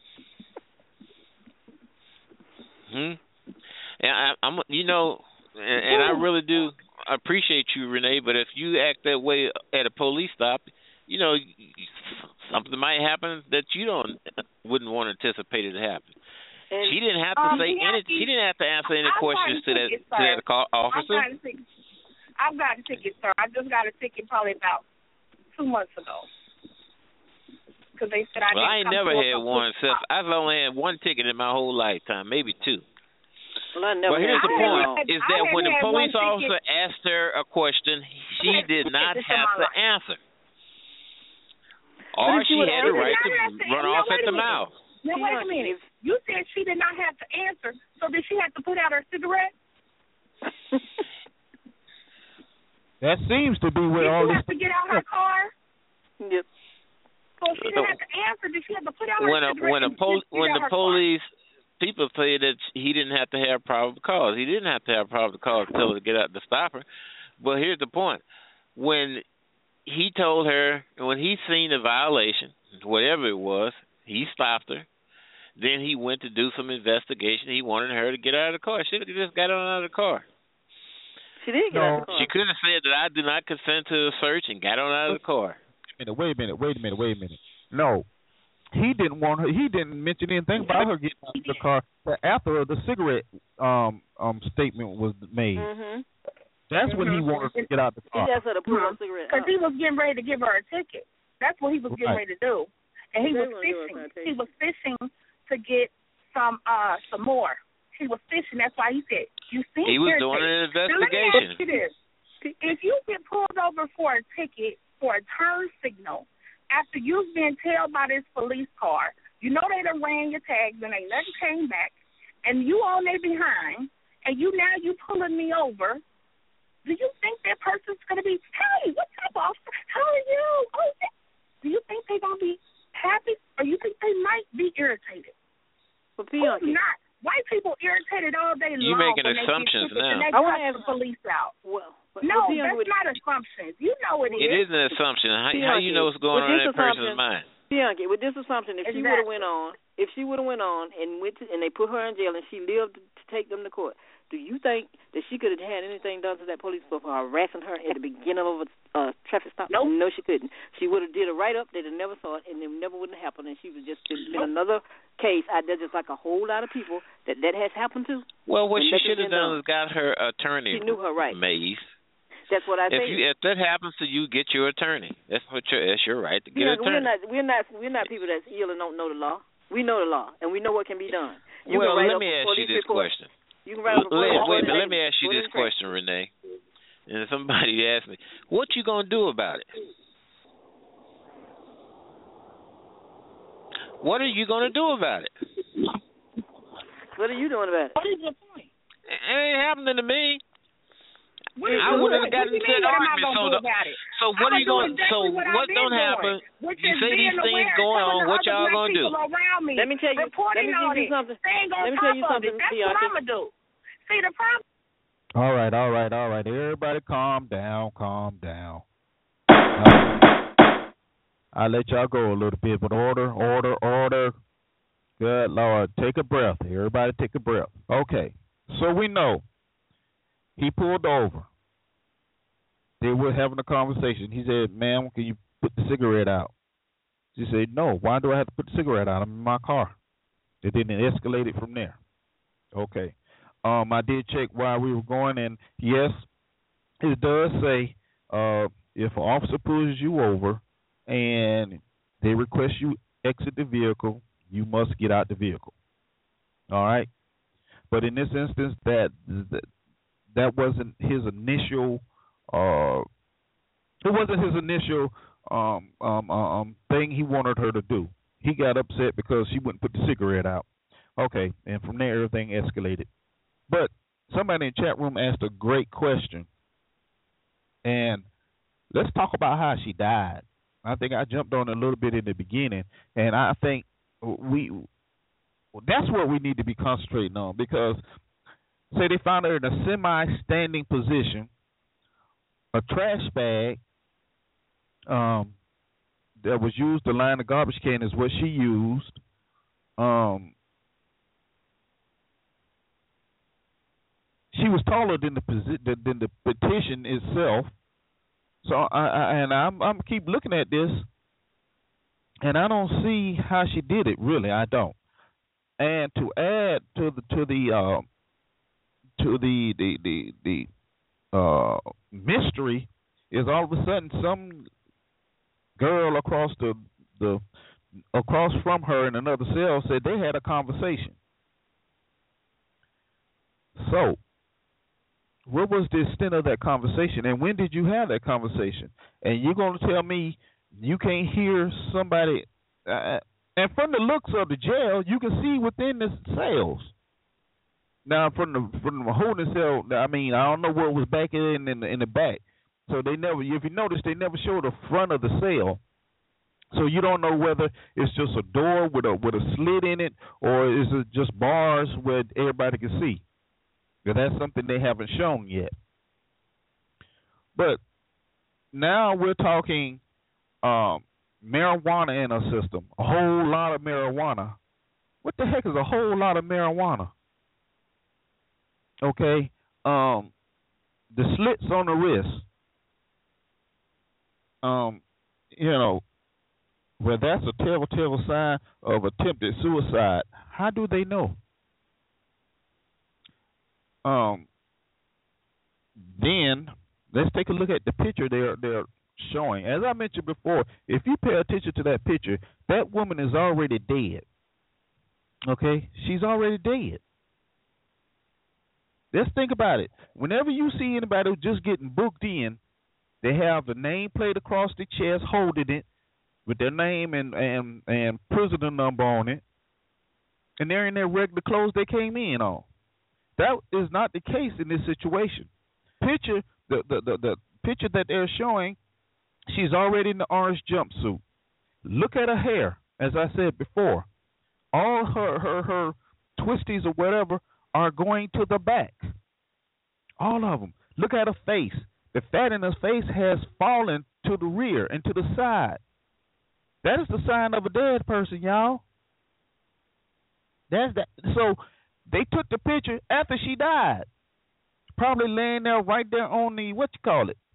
Hmm. And I, I'm, you know, and, and I really do appreciate you, Renee. But if you act that way at a police stop, you know, something might happen that you don't wouldn't want to anticipate it to happen. And, she didn't have to um, say any. She didn't have to answer any I've questions to that, to that officer. I've got, a ticket. I've got a ticket, sir. I just got a ticket probably about two months ago. Because they said I well, didn't I ain't come never to had one. Self, I've only had one ticket in my whole lifetime, maybe two. Well, I never but here's the point: had, is that when the police officer ticket. asked her a question, she did not have to answer, or she had the right to run off at the mouth. Now, wait a minute. You said she did not have to answer, so did she have to put out her cigarette? That seems to be where did all she this... have to get out her car? Yep. So she didn't have to answer. Did she have to put out her when a, cigarette? When, a pol- when the police... Car? People say that he didn't have to have probable cause. He didn't have to have probable cause to tell her to get out to stop her. But here's the point. When he told her, when he seen the violation, whatever it was, he stopped her. Then he went to do some investigation. He wanted her to get out of the car. She just got on out of the car. She did get no. out of the car. She could have said that I do not consent to the search and got on out of the car. Wait a minute, wait a minute, wait a minute, wait a minute. No. He didn't want her. He didn't mention anything about her getting out of the car after the cigarette um um statement was made. Mm-hmm. That's mm-hmm. when he wanted to get out the car. He just had to pull a cigarette. Because he was getting ready to give her a ticket. That's what he was getting right. ready to do, and he They was fishing. He was fishing to get some uh some more. He was fishing. That's why he said, "You seem He was irritated." doing an investigation. Now, let me ask you this: if you get pulled over for a ticket for a turn signal after you've been tailed by this police car, you know they done ran your tags and ain't nothing came back, and you on their behind, and you now you pulling me over. Do you think that person's gonna be, hey, what's up, officer? How are you? Oh, do you think they're gonna be happy, or you think they might be irritated? But Who's not? White people irritated all day long. You're making when assumptions they get now. They I want to ask the police out. Well, but no, but that's with, not assumptions. You know it is. It is an assumption. How, Bianchi, how you know what's going on in that person's mind? Bianchi, with this assumption, if exactly. she would have went on, if she would have went on and went to, and they put her in jail and she lived take them to court. Do you think that she could have had anything done to that police for harassing her at the beginning of a uh, traffic stop? Nope. No, she couldn't. She would have did a write-up. They'd have never saw it, and it never wouldn't have happened, and she was just been nope. another case out there, just like a whole lot of people that that has happened to. Well, what she should have done is got her attorney. She knew her right. Maeve. That's what I if think. You, if that happens to you, get your attorney. That's what your, that's your right to get an attorney. We're not, we're not, we're not people that's ill and don't know the law. We know the law, and we know what can be done. You well, can let me ask you this report. question. You can write let, wait, but let me ask you what this question, Renee. And somebody asked me, what you going to do about it? What are you going to do about it? What are you doing about it? What is your point? It ain't happening to me. What I wouldn't have gotten into an argument. So, the, so what are you going? Exactly so what, what don't happen? You say these things going on. What y'all going to do? Let me tell you. Let me tell you something. Let me tell you something. That's what I'm gonna do. See the problem. All right, all right, all right. Everybody, calm down, calm down. Uh, I'll let y'all go a little bit, but order, order, order. Good Lord, take a breath. Everybody, take a breath. Okay, so we know. He pulled over. They were having a conversation. He said, ma'am, can you put the cigarette out? She said, no. Why do I have to put the cigarette out? I'm in my car. It didn't escalate it from there. Okay. Um, I did check while we were going, and yes, it does say uh, if an officer pulls you over and they request you exit the vehicle, you must get out the vehicle. All right? But in this instance, that that, that wasn't his initial uh, it wasn't his initial um, um, um, thing he wanted her to do. He got upset because she wouldn't put the cigarette out. Okay, and from there, everything escalated. But somebody in the chat room asked a great question, and let's talk about how she died. I think I jumped on a little bit in the beginning, and I think we that's what we need to be concentrating on, because say they found her in a semi-standing position, a trash bag um, that was used to line the garbage can is what she used. Um, she was taller than the posi- than the petition itself. So I, I and I'm I'm keep looking at this, and I don't see how she did it. Really, I don't. And to add to the to the uh, to the the the, the uh, mystery is all of a sudden some girl across the the across from her in another cell said they had a conversation. So, what was the extent of that conversation, and when did you have that conversation? And you're going to tell me you can't hear somebody? Uh, and from the looks of the jail, you can see within the cells. Now, from the from the holding cell, I mean, I don't know what was back in in the, in the back. So they never, if you notice, they never show the front of the cell. So you don't know whether it's just a door with a with a slit in it, or is it just bars where everybody can see. That's something they haven't shown yet. But now we're talking um, marijuana in our system, a whole lot of marijuana. What the heck is a whole lot of marijuana? Okay, um, the slits on the wrist, um, you know, well, that's a terrible, terrible sign of attempted suicide. How do they know? Um, then let's take a look at the picture they're they're showing. As I mentioned before, if you pay attention to that picture, that woman is already dead. Okay, she's already dead. Let's think about it. Whenever you see anybody who's just getting booked in, they have the nameplate across the chest, holding it with their name and and and prisoner number on it, and they're in their regular clothes they came in on. That is not the case in this situation. Picture the, the, the, the picture that they're showing, she's already in the orange jumpsuit. Look at her hair, as I said before. All her, her, her twisties or whatever are going to the back. All of them. Look at her face. The fat in her face has fallen to the rear and to the side. That is the sign of a dead person, y'all. That's that. So they took the picture after she died. Probably laying there right there on the, what you call it?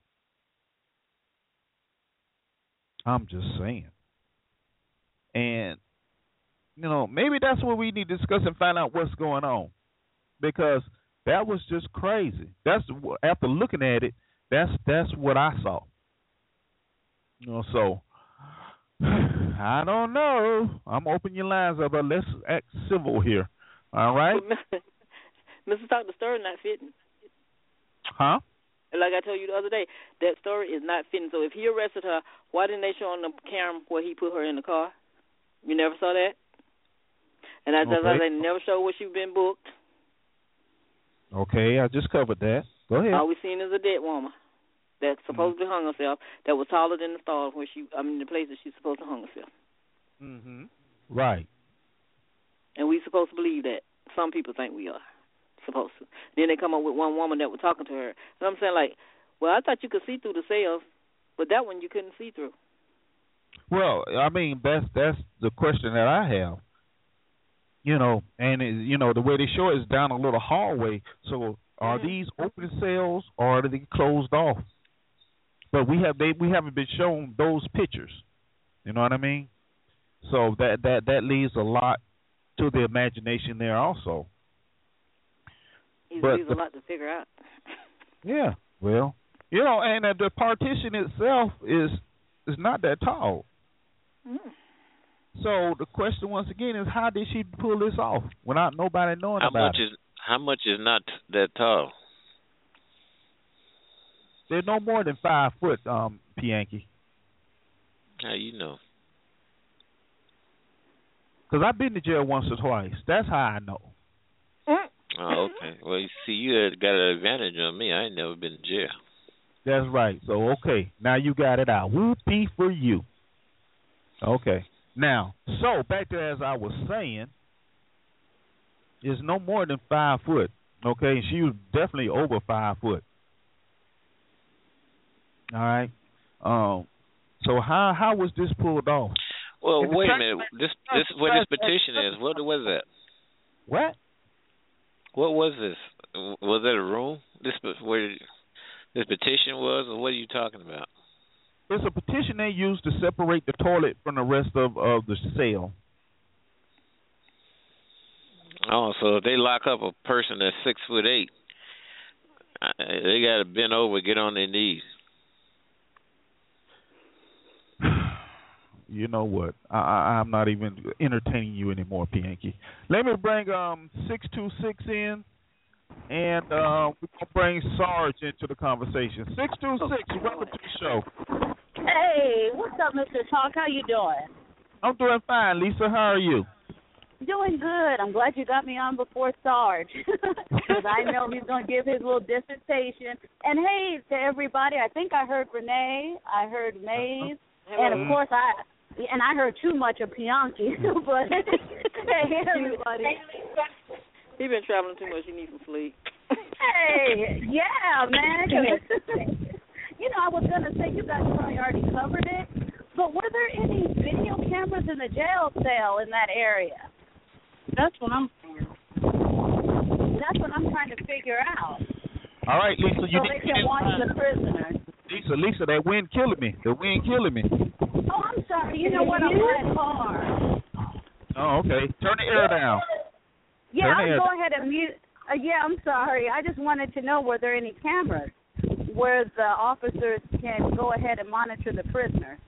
I'm just saying. And, you know, maybe that's what we need to discuss and find out what's going on. Because that was just crazy. That's, after looking at it, that's that's what I saw. You know, so I don't know. I'm opening your lines up, but let's act civil here. All right? Missus Talk, the story not fitting. Huh? Like I told you the other day, that story is not fitting. So if he arrested her, why didn't they show on the camera where he put her in the car? You never saw that? And that's okay. why they never show where she been booked. Okay, I just covered that. Go ahead. All we seen is a dead woman that supposedly mm-hmm. hung herself, that was taller than the stars where she, I mean, the place that she's supposed to hung herself. Mm-hmm. Right. And we supposed to believe that. Some people think we are supposed to. Then they come up with one woman that was talking to her. And I'm saying, like, well, I thought you could see through the cells, but that one you couldn't see through. Well, I mean, that's that's the question that I have. You know, and, it, you know, the way they show it is down a little hallway. So are mm-hmm. these open cells or are they closed off? But we have they we haven't been shown those pictures. You know what I mean? So that that, that leaves a lot to the imagination there also. It leaves a lot to figure out. Yeah, well, you know, and uh, the partition itself is is not that tall. Mm. So the question once again is, how did she pull this off without nobody knowing how about much it? Is, how much is not that tall? They're no more than five foot, um, Pianki. How you know? Because I've been to jail once or twice. That's how I know. Oh, okay. Well, you see, you had got an advantage on me. I ain't never been to jail. That's right. So, okay, now you got it out. Whoopee for you. Okay. Now, so back to as I was saying, is no more than five foot. Okay, she was definitely over five foot. All right. Um. So how how was this pulled off? Well, wait a minute. This this what this petition is. What was that? What? What was this? Was that a room? This where this petition was, or what are you talking about? It's a petition they used to separate the toilet from the rest of, of the cell. Oh, so if they lock up a person that's six foot eight, they got to bend over, get on their knees. You know what? I, I, I'm not even entertaining you anymore, Pianki. Let me bring um six two six in, and uh, we're gonna bring Sarge into the conversation. Six two six, welcome to the show. Hey, what's up, Mister Talk? How you doing? I'm doing fine, Lisa. How are you? Doing good. I'm glad you got me on before Sarge, because I know he's going to give his little dissertation. And hey, to everybody, I think I heard Renee, I heard Maze, uh-huh. and of course I, and I heard too much of Pianki. But hey, everybody. He's been traveling too much. He needs some sleep. Hey, yeah, man. You know, I was going to say, you guys probably already covered it, but were there any video cameras in the jail cell in that area? That's what I'm That's what I'm trying to figure out. All right, Lisa, you so they can watch the prisoners. Lisa, Lisa, that wind killing me. The wind killing me. Oh, I'm sorry. You know what? I'm by far. Oh, okay. Turn the air down. Yeah, Turn I'll go ahead and mute. Uh, yeah, I'm sorry. I just wanted to know, were there any cameras where the officers can go ahead and monitor the prisoners?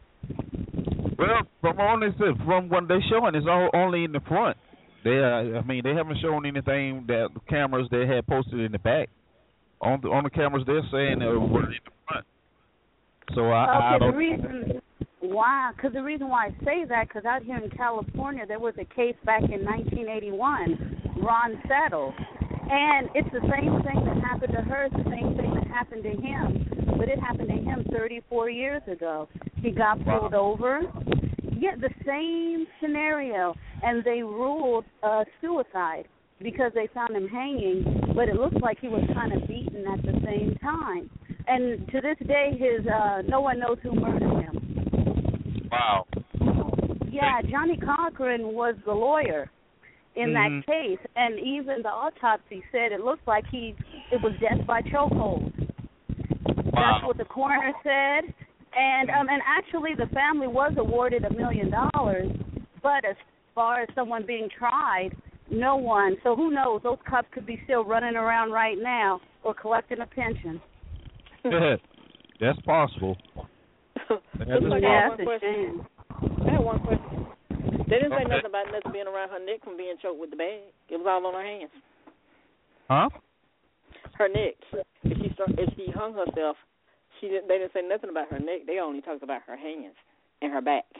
Well, from only from what they're showing, it's all only in the front. They, uh, I mean, they haven't shown anything that the cameras they had posted in the back. On the on the cameras, they're saying they were in the front. So I, okay, I don't. The reason why, because the reason why I say that, because out here in California, there was a case back in nineteen eighty-one, Ron Settle, and it's the same thing that happened to her. It's the same thing that happened to him, but it happened to him thirty-four years ago. He got pulled wow. over. Yeah, the same scenario, and they ruled uh, suicide because they found him hanging, but it looks like he was kind of beaten at the same time. And to this day, his uh, no one knows who murdered him. Wow. Yeah, Johnny Cochran was the lawyer, in mm-hmm. that case. And even the autopsy said it looks like he it was death by chokehold. Wow. That's what the coroner said. And um, and actually, the family was awarded a million dollars, but as far as someone being tried, no one. So who knows? Those cops could be still running around right now or collecting a pension. That's possible. That is like yeah, that's a shame. I had one question. They didn't say Okay. nothing about nothing being around her neck from being choked with the bag. It was all on her hands. Huh? Her neck. If she start, if she hung herself, she didn't. They didn't say nothing about her neck. They only talked about her hands and her back.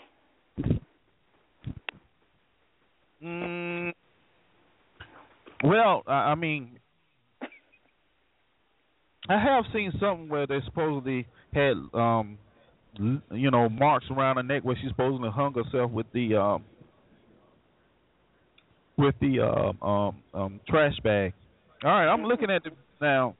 Mm, well, I I mean, I have seen something where they supposedly had, um, l- you know, marks around her neck where she supposedly hung herself with the um, with the uh, um, um, trash bag. All right, I'm looking at the now.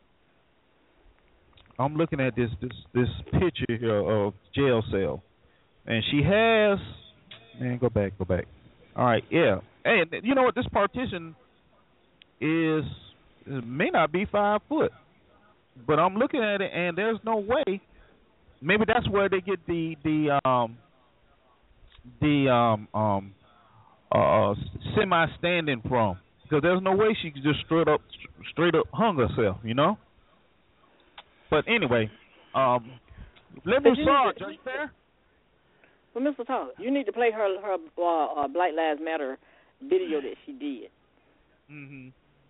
I'm looking at this this this picture here of jail cell, and she has. Man, go back, go back. All right, yeah. Hey, you know what? This partition is it may not be five foot, but I'm looking at it, and there's no way. Maybe that's where they get the the um the um um uh semi standing from, because there's no way she could just straight up straight up hung herself, you know. But anyway, um, Liberal Sarge, are you there? Well, Mister Todd, you need to play her her uh, uh, Black Lives Matter video that she did. Mhm.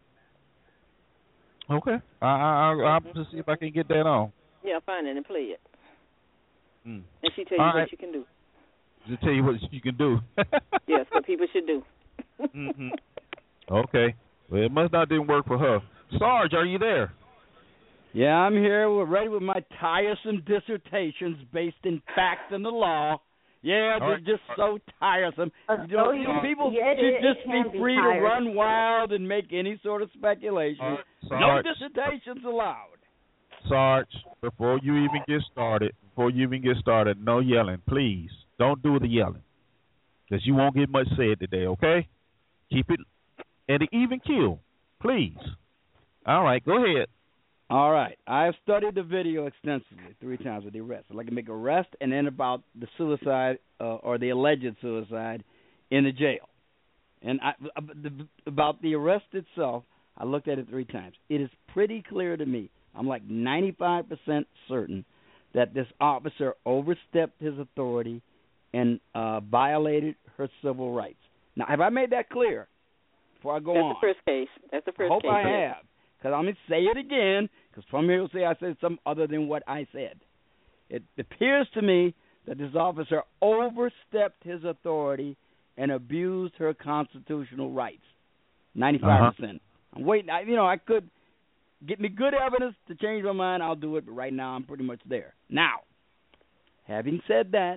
Okay. I I I'll Mhm. just see if I can get that on. Yeah, find it and play it. Mm. And she tell you All what right. you can do. To tell you what you can do. Yes, what people should do. Mhm. Okay. Well, it must not didn't work for her. Sarge, are you there? Yeah, I'm here. We're ready with my tiresome dissertations based in facts and the law. Yeah, All they're right. just so tiresome. Uh, You know, oh, you know, yeah. people Yeah, it should is. just It can be be free to tiresome. run wild and make any sort of speculation. All right, No Sarge, dissertations allowed. Sarge, before you even get started, before you even get started, no yelling, please. Don't do the yelling, because you won't get much said today. Okay? Keep it at an even keel, please. All right, go ahead. All right. I have studied the video extensively three times with the arrest. I'd like to make arrest and then about the suicide uh, or the alleged suicide in the jail. And I, about the arrest itself, I looked at it three times. It is pretty clear to me. I'm like ninety-five percent certain that this officer overstepped his authority and uh, violated her civil rights. Now, have I made that clear before I go That's on? the first case. That's the first I hope case. I yes. have. Because I'm going to say it again, because some people say I said something other than what I said. It appears to me that this officer overstepped his authority and abused her constitutional rights. ninety-five percent. Uh-huh. I'm waiting. I, you know, I could get me good evidence to change my mind. I'll do it, but right now I'm pretty much there. Now, having said that,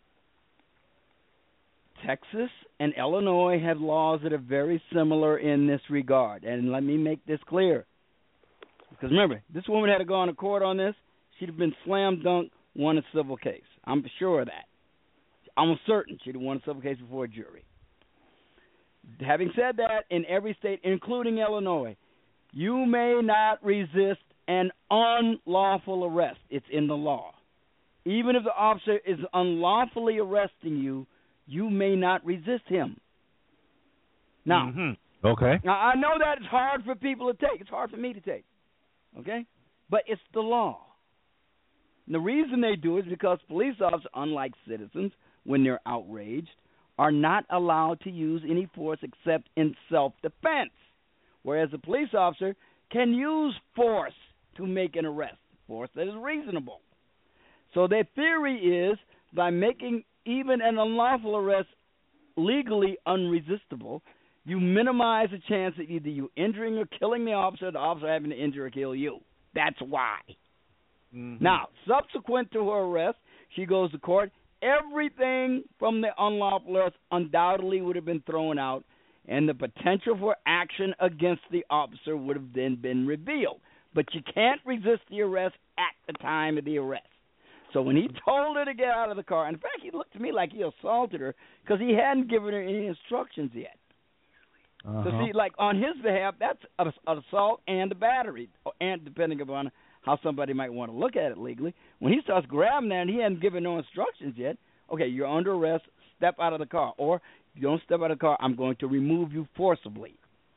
Texas and Illinois have laws that are very similar in this regard. And let me make this clear. Because remember, this woman had to go on to court on this. She'd have been slam dunk, won a civil case. I'm sure of that. I'm certain she'd have won a civil case before a jury. Having said that, in every state, including Illinois, you may not resist an unlawful arrest. It's in the law. Even if the officer is unlawfully arresting you, you may not resist him. Now, mm-hmm. okay. Now, I know that it's hard for people to take. It's hard for me to take. Okay? But it's the law. And the reason they do it is because police officers, unlike citizens, when they're outraged, are not allowed to use any force except in self-defense, whereas a police officer can use force to make an arrest, force that is reasonable. So their theory is by making even an unlawful arrest legally unresistible, you minimize the chance of either you injuring or killing the officer, or the officer having to injure or kill you. That's why. Mm-hmm. Now, subsequent to her arrest, she goes to court. Everything from the unlawful arrest undoubtedly would have been thrown out, and the potential for action against the officer would have then been revealed. But you can't resist the arrest at the time of the arrest. So when he told her to get out of the car, in fact, he looked to me like he assaulted her because he hadn't given her any instructions yet. Uh-huh. So see, like on his behalf, that's an assault and a battery, and depending upon how somebody might want to look at it legally. When he starts grabbing that and he hasn't given no instructions yet, okay, you're under arrest, step out of the car. Or if you don't step out of the car, I'm going to remove you forcibly,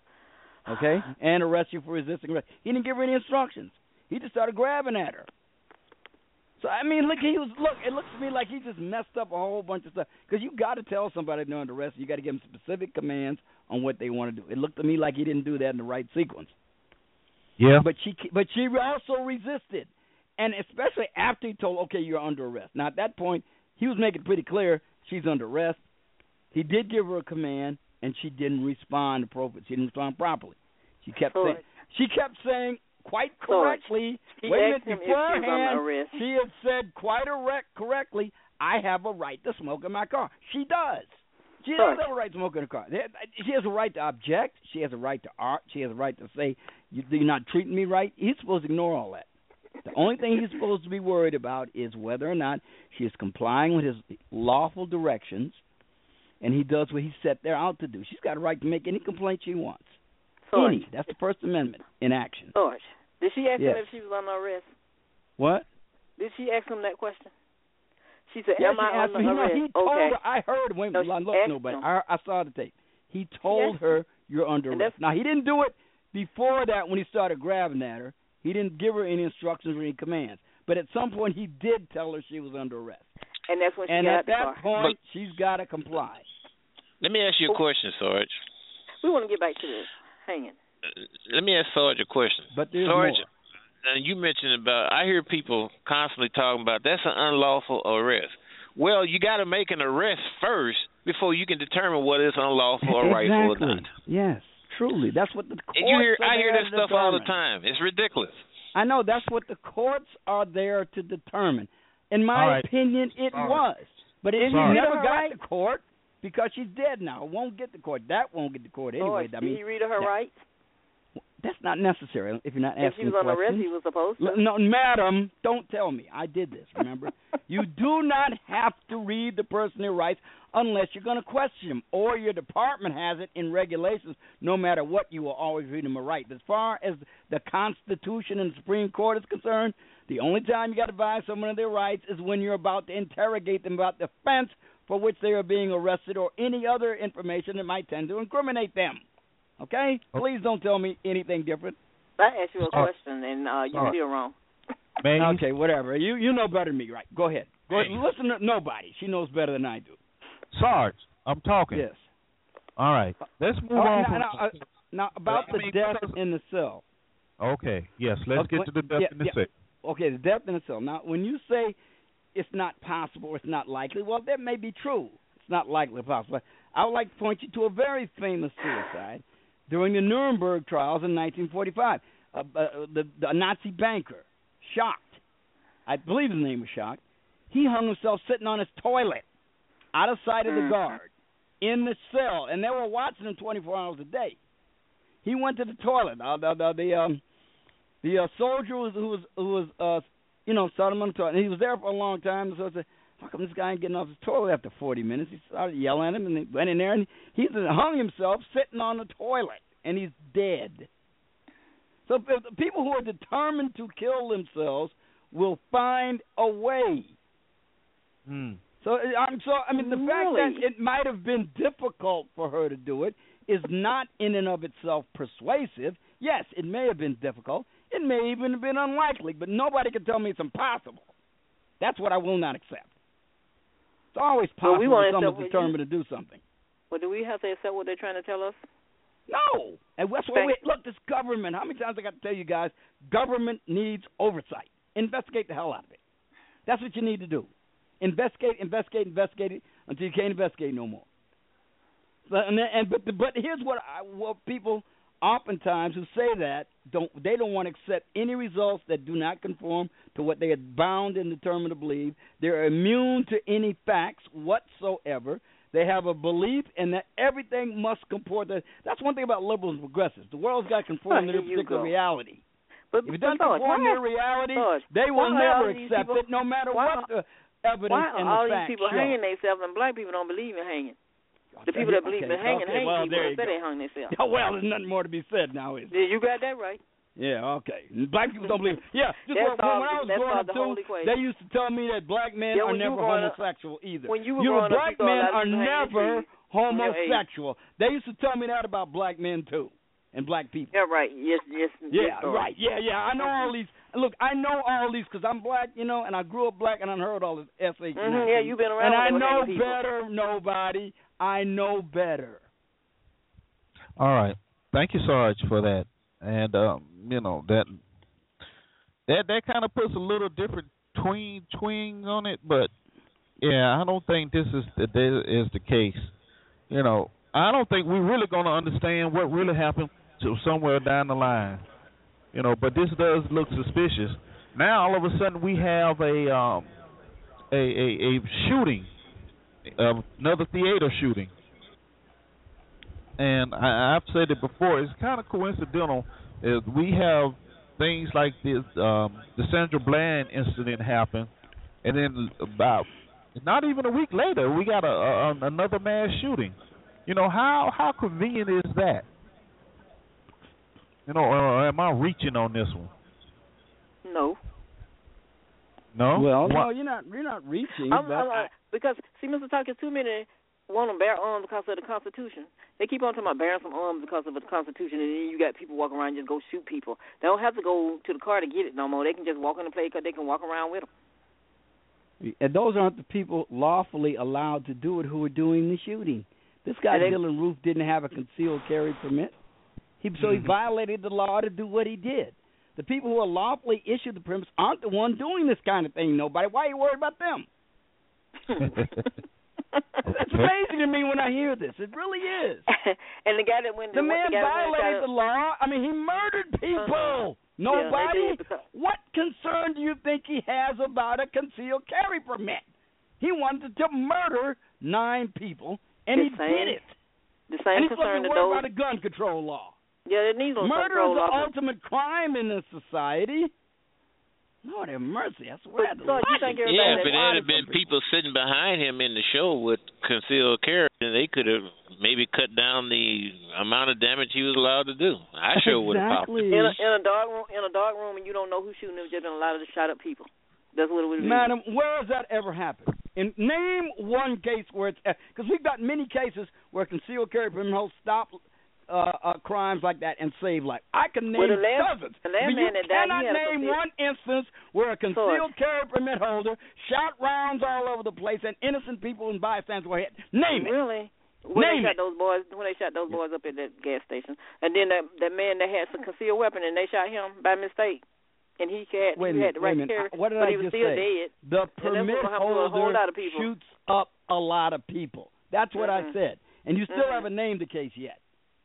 okay, and arrest you for resisting arrest. He didn't give her any instructions. He just started grabbing at her. So, I mean, look, he was, look, it looks to me like he just messed up a whole bunch of stuff. Because you got to tell somebody they're under arrest. You got to give them specific commands on what they want to do. It looked to me like he didn't do that in the right sequence. Yeah. But she but she also resisted. And especially after he told, okay, you're under arrest. Now, at that point, he was making it pretty clear she's under arrest. He did give her a command, and she didn't respond appropriately. She didn't respond properly. She kept saying, she kept saying, quite correctly, He wait a asked minute, him if she was under beforehand, arrest. she had said quite erect, correctly, I have a right to smoke in my car. She does. She does Right. have a right to smoke in her car. She has a right to object. She has a right to art. She has a right to say, you, you're not treating me right. He's supposed to ignore all that. The only thing he's supposed to be worried about is whether or not she is complying with his lawful directions, and he does what he set there out to do. She's got a right to make any complaint she wants. Sarge. Any. That's the First Amendment in action. Sarge, did she ask Yes. him if she was under arrest? What? Did she ask him that question? She said, Yeah, am she I asked under me. You know, arrest? he told okay. her. I heard. Wait, No, no, she look, asked no, but him. I, I saw the tape. He told asked her, "You're under And arrest." that's- Now he didn't do it before that when he started grabbing at her. He didn't give her any instructions or any commands. But at some point, he did tell her she was under arrest. And that's when she And got at out the that car. point, she's got to comply. Let me ask you a question, Sarge. We want to get back to this hanging. Uh, Let me ask Sarge a question. But there's Sarge, more. uh, you mentioned about, I hear people constantly talking about that's an unlawful arrest. Well, you got to make an arrest first before you can determine whether it's unlawful or rightful or Exactly. not. Yes, truly. That's what the courts And you hear, are I hear there that to stuff all the determine. time. It's ridiculous. I know that's what the courts are there to determine. In my All right. opinion, it Sorry. was, but it Sorry. never All got right. to court because she's dead now. It won't get to court. That won't get to court anyway. Sarge, I did mean, he read her that- rights? that's not necessary if you're not If she asking was under arrest, questions. he was supposed to. L- No, madam, don't tell me. I did this, remember? You do not have to read the person their rights unless you're going to question them, or your department has it in regulations. No matter what, you will always read them a right. As far as the Constitution and the Supreme Court is concerned, the only time you got to advise someone of their rights is when you're about to interrogate them about the offense for which they are being arrested or any other information that might tend to incriminate them. Okay? Please don't tell me anything different. I asked you a Sarge. question, and uh, you're Sarge. still wrong. Man, you- Okay, whatever. You you know better than me, right? Go ahead. Go ahead. Listen to nobody. She knows better than I do. Sarge, I'm talking. Yes. All right. Let's move All right, on. now, from, now, uh, now about I the mean, death because- in the cell. Okay. Yes. Let's Okay, get to the death yeah, in the yeah. cell. Okay, the death in the cell. Now, when you say it's not possible or it's not likely, well, that may be true. It's not likely or possible. I would like to point you to a very famous suicide during the Nuremberg trials in nineteen forty-five. Uh, uh, the, the Nazi banker, Schacht, I believe his name was Schacht, he hung himself sitting on his toilet out of sight of the Mhm. guard in the cell, and they were watching him twenty-four hours a day. He went to the toilet. Uh, the the, the um the uh, soldier was, who was who was uh you know started him on the toilet. And he was there for a long time. So I said, how come this guy ain't getting off his toilet after forty minutes? He started yelling at him, and he went in there and he hung himself sitting on the toilet, and he's dead. So if the people who are determined to kill themselves will find a way. Hmm. So I'm so I mean the Really? fact that it might have been difficult for her to do it is not in and of itself persuasive. Yes, it may have been difficult. It may even have been unlikely, but nobody can tell me it's impossible. That's what I will not accept. It's always Well, possible we if wanna someone's accept what determined to do something. Well, do we have to accept what they're trying to tell us? No. And that's why we Thank- look, this government, how many times I got to tell you guys, government needs oversight. Investigate the hell out of it. That's what you need to do. Investigate, investigate, investigate it until you can't investigate no more. So, and, then- and but but here's what I, what people oftentimes who say that don't they don't want to accept any results that do not conform to what they are bound and determined to believe. They're immune to any facts whatsoever. They have a belief in that everything must comport. To, that's one thing about liberals and progressives. The world's got to conform Oh, to their here you particular go. reality. But, If it but doesn't Sarge, conform to why, their reality, Sarge, they will why are never these accept people- it, no matter why- what the evidence why and are all the these facts people show. hanging themselves and black people don't believe in hanging? The people that believe okay, in hanging, okay, hang well, people there that you say go. they hung themselves. Oh, well, there's nothing more to be said now, is there? Yeah, you got that right. Yeah, okay. Black people don't believe. Yeah, just That's when, all- when I was that's growing all up the too, holy equation. they used to tell me that black men Yeah, are when you never were growing up- homosexual either. when you were you know, growing up, black you saw a men lot of are people hanging never trees in your age. homosexual. They used to tell me that about black men too, and black people. Yeah, right. Yes, yes. Yeah, yes, sir. right. Yeah, yeah. I know all these. Look, I know all these because I'm black, you know, and I grew up black, and I heard all this S H. Mm-hmm, yeah, you've been around. And when I they were know hanging people. better. Nobody. I know better. All right. Thank you, Sarge, for that. And um, you know that that that kind of puts a little different twing twing on it, but yeah, I don't think this is the this is the case. You know, I don't think we're really going to understand what really happened to somewhere down the line. You know, but this does look suspicious. Now all of a sudden we have a um a a, a shooting, uh, another theater shooting. And I, I've said it before. It's kind of coincidental. Is we have things like this. Um, the Sandra Bland incident happened, and then about not even a week later, we got a, a another mass shooting. You know how how convenient is that? You know, or am I reaching on this one? No. No. Well, What? no, you're not. You're not reaching. I'm, but I'm, I- because see, Mister Talk, too many want to bear arms because of the Constitution. They keep on talking about bearing some arms because of the Constitution, and then you got people walking around and just go shoot people. They don't have to go to the car to get it no more. They can just walk in the play because they can walk around with them. And those aren't the people lawfully allowed to do it who are doing the shooting. This guy, And they- Dylan Roof, didn't have a concealed carry permit. He, so he violated the law to do what he did. The people who are lawfully issued the permits aren't the one doing this kind of thing, nobody. Why are you worried about them? That's amazing to me when I hear this. It really is. And the guy that went The man the guy that went violated got the law. I mean, he murdered people. Uh-huh. Nobody. Yeah, they did because- What concern do you think he has about a concealed carry permit? He wanted to murder nine people, and The he same- did it. the same And he's concern supposed to that worry those. about a gun control law. Yeah, it needs no Murder control is the law. ultimate crime in this society. Lord have mercy. I swear But, to so, you God. think everybody Yeah, that's but there'd have honest been with people sitting behind him in the show with concealed carry, and they could have maybe cut down the amount of damage he was allowed to do. I sure would have popped. Exactly. in a, in a dark room, in a dark room, and you don't know who's shooting. There's just been a lot of the shot up people. That's what it would be. Madam, where has that ever happened? And name one case where it's because we've got many cases where concealed carry permit holders stop uh, uh, crimes like that and save life. I can name Well, the last- dozens. the last but you man that died, cannot he had a name concealed- one instance where a concealed Sorry. carry permit holder shot rounds all over the place and innocent people and bystanders were hit. Name it. Really? When Name they it. shot those boys, when they shot those boys up at that gas station, and then that that man that had some concealed weapon, and they shot him by mistake, and he had Wait a he minute, had the right wait a to minute. carry, What did but I he was just still say? dead. The And that's permit what happened to a whole holder lot of people. shoots up a lot of people. That's what Mhm. I said. And you still Mhm. haven't named the case yet.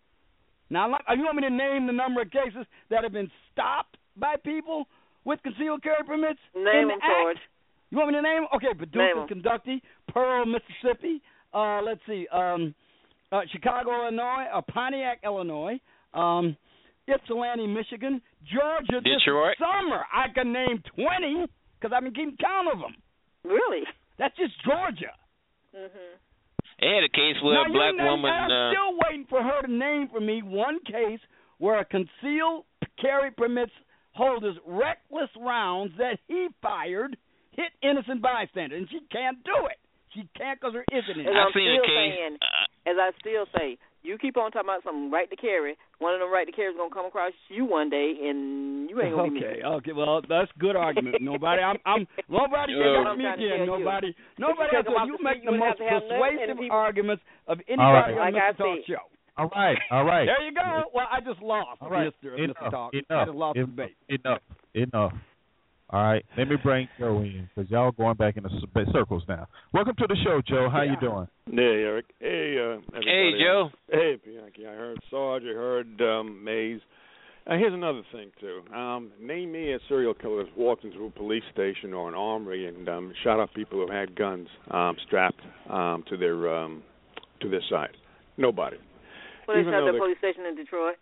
Now, like, you want me to name the number of cases that have been stopped by people with concealed carry permits? Name in the them, act? George. You want me to name them? Okay, Name Paducah, 'em. Kentucky, Pearl, Mississippi. Uh, let's see, um, uh, Chicago, Illinois, uh, Pontiac, Illinois, um, Ypsilanti, Michigan, Georgia. Detroit. This summer, I can name twenty because I've been keeping count of them. Really? That's just Georgia. Mhm. They had a case where now, a black you name, woman. I'm Uh, still waiting for her to name for me one case where a concealed carry permits holders reckless rounds that he fired hit innocent bystanders, and she can't do it. She can't because there isn't any. As I've I'm seen a still case. saying, Uh, as I still say, you keep on talking about some right to carry. One of them right to carry is gonna come across you one day, and you ain't gonna be Okay, missing. okay, well that's good argument. Nobody, I'm, I'm nobody Yeah. can I'm help me trying to again. tell you. Nobody, If nobody. you Else, take them off you the make street, the you most wouldn't have to have nothing, and persuasive people- arguments of All anybody right. on Like Mister I Talk said. Show. All right, all right. There you go. Well, I just lost, All right. Mister Enough, Mister Talk. I enough, just lost the enough, debate. enough, enough. All right, let me bring Joe in because y'all going back in the c- circles now. Welcome to the show, Joe. How Yeah. you doing? Hey, Eric. Hey, uh, everybody. hey, Joe. Hey, Bianchi. I heard Sarge. I heard um, Mays. Uh, here's another thing, too. Um, name me a serial killer that's walked into a police station or an armory and um, shot up people who had guns um, strapped um, to their um, to their side. Nobody. Well, they Even shot though that they- police station in Detroit.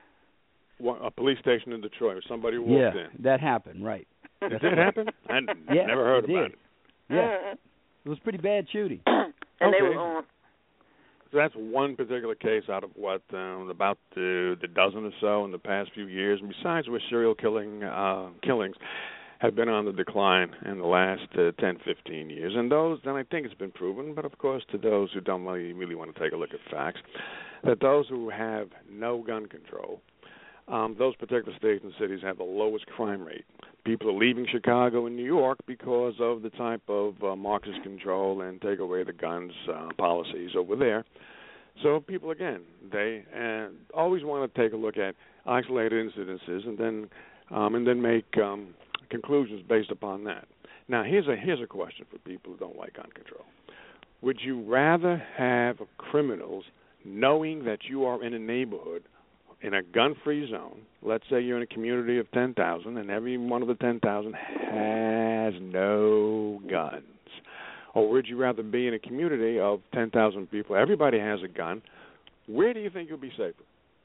One, a police station in Detroit where somebody walked Yeah, in. that happened, right? Did that happen? I Yeah, never heard it about did. it. Yeah, it was pretty bad shooting. and they Okay. were on. So that's one particular case out of what um, about the, the dozen or so in the past few years. And besides, where serial killing uh, killings have been on the decline in the last uh, ten, fifteen years. And those, then I think it's been proven, but of course to those who don't really, really want to take a look at facts, that those who have no gun control, um, those particular states and cities have the lowest crime rate. People are leaving Chicago and New York because of the type of uh, Marxist control and take away the guns uh, policies over there. So people, again, they uh, always want to take a look at isolated incidences and then um, and then make um, conclusions based upon that. Now, here's a here's a question for people who don't like gun control. Would you rather have criminals knowing that you are in a neighborhood in a gun-free zone? Let's say you're in a community of ten thousand, and every one of the ten thousand has no guns. Or would you rather be in a community of ten thousand people, everybody has a gun? Where do you think you'll be safer?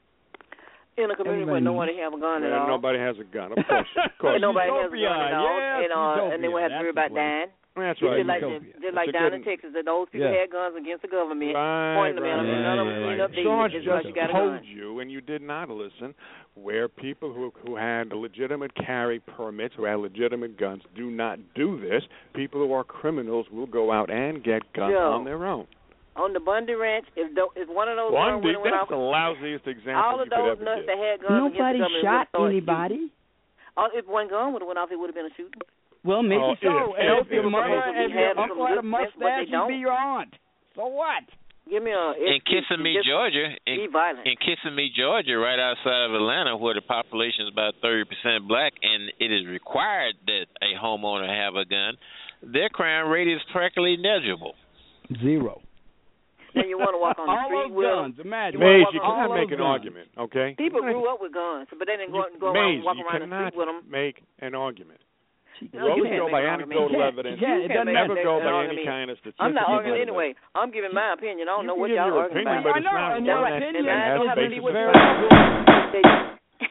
In a community Everybody where nobody have a gun at Where all. nobody has a gun, of course. Of course. And nobody has a Utopia, gun at all. yes, and, uh, and they won't have to worry about dying. That's Just right. like, Utopia. just like It's a down good- in Texas, that those people Yeah. had guns against the government, Right, pointing them at them, right, and none of them right, cleaned right. up their George just because just you got a told gun. you, and you did not listen, where people who who had legitimate carry permits, who had legitimate guns, do not do this. People who are criminals will go out and get guns Joe, on their own. On the Bundy Ranch, if tho- if one of those guns Bundy, went that's off, the lousiest example all you of could those ever nuts give. that had guns Nobody against the government shot would start anybody. shooting. Oh, if one gun would have went off, it would have been a shooting. Well, maybe Oh, so. if- and if- if your if- mother if- and if- your if- uncle had a but they mustache, you'd don't. be your aunt. So what? Give me a. In Kissimmee, Georgia, Be in, violent. in Kissimmee, Georgia, right outside of Atlanta, where the population is about thirty percent black, and it is required that a homeowner have a gun, their crime rate is practically negligible. Zero. Then you want to walk on the All street those with guns. Imagine. wanna Maze, walk you on cannot all make those an guns. argument, okay? People You grew up with guns, but they didn't go, go Maze, around walk you around the cannot street with them. make an argument. No, You you always can't go make by an argument. anecdotal You can't. evidence. You can't. It You can't doesn't make Never an go by argument. any kind of statistical I'm not arguing evidence. anyway. I'm giving my opinion. I don't You know can what give y'all your arguing opinion, about. but I it's know, not and one your that opinion that has don't have to basis be in what's fact. very good.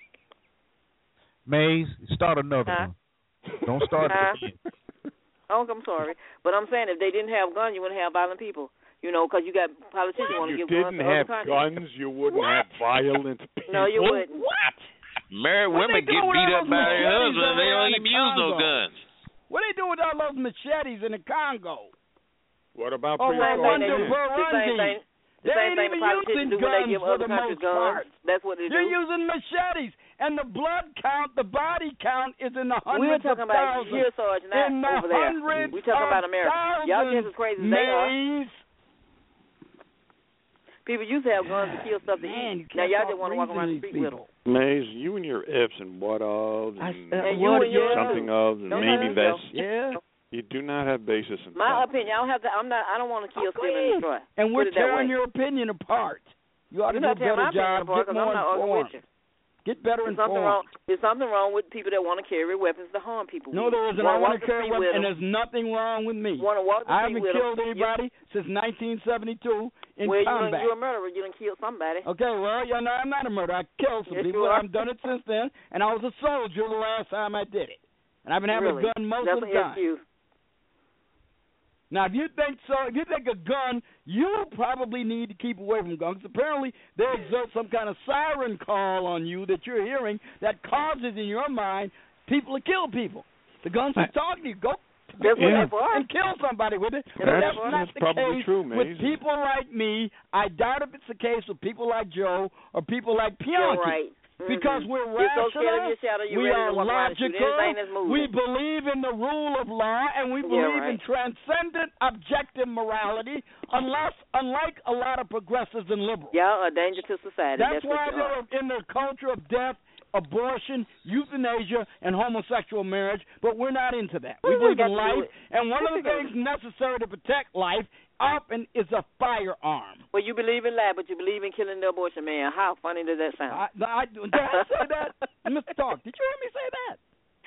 Maze, start another Huh? one. Don't start Huh? it again. Oh, I'm sorry, but I'm saying if they didn't have guns, you wouldn't have violent people. You know, because you got politicians want to You give guns didn't to other have countries. guns, you wouldn't have violent people. No, you wouldn't. What? Married What women they get doing with beat all up those by their machetes husbands. over They there don't in even the use no Congo? guns. What are they doing with all those machetes in the Congo? What about Oh, The same pre-war? thing they- Rwanda, the same Burundi. thing. The They same ain't thing the even politicians using do when they guns give for other the countries most guns. part. That's what they You're do. using machetes, and the blood count, the body count is in the We're hundreds talking of about thousands. here, Sarge, not in the over there. hundreds We're talking of about America. Y'all thousands, just as crazy as they are. Maze. People used to have guns to kill stuff to Man, you eat. Now can't y'all talk just want to walk around the reason street with them. these Maze, you and your ifs and what ofs I- and uh, And you what and your- something of and Don't maybe let that's us Yeah. you do not have basis in My fact. opinion, I don't have to. I'm not. I don't want to kill, steal, and Agreed. destroy. And we're Put it that tearing way. your opinion apart. You ought to You're do a not tearing my better opinion job. apart Get because I'm more not arguing with informed. you. Get better There's something wrong. informed. There's something wrong with people that want to carry weapons to harm people. No, with. there isn't. Wanna I walk want to the carry street weapons, with and them. there's nothing wrong with me. Want to walk the I street haven't with killed them. anybody since nineteen seventy-two in well, combat. You, you're a murderer. You done killed somebody. Okay, well, you know, I'm not a murderer. I killed some Yes, people. you are. I've done it since then, and I was a soldier the last time I did it. And I've been having really? a gun most That's of the an time. excuse. Now, if you think so, if you think a gun, you probably need to keep away from guns. Apparently, they exert some kind of siren call on you that you're hearing that causes in your mind people to kill people. The guns are talking to you. Go That's what Yeah. they're for. and kill somebody with it. But That's- that's not that's the probably case true, with Maze. people like me. I doubt if it's the case with people like Joe or people like You're Pianki. right. Because Mhm. we're You're so scared of rational, your shadow, you're we ready are to walk around and shoot logical, anything that's moving. we believe in the rule of law, and we Yeah, believe in right. transcendent, objective morality, unless, unlike a lot of progressives and liberals. Y'all are a danger to society. That's, That's, what why you are. they're in the culture of death, abortion, euthanasia, and homosexual marriage, but we're not into that. We What does believe that in got to do life, with- and one What's of the it got things necessary to protect life often is a firearm. Well, you believe in life, but you believe in killing the abortion man. How funny does that sound? I, I, did I say that? Mister Talk, did you hear me say that?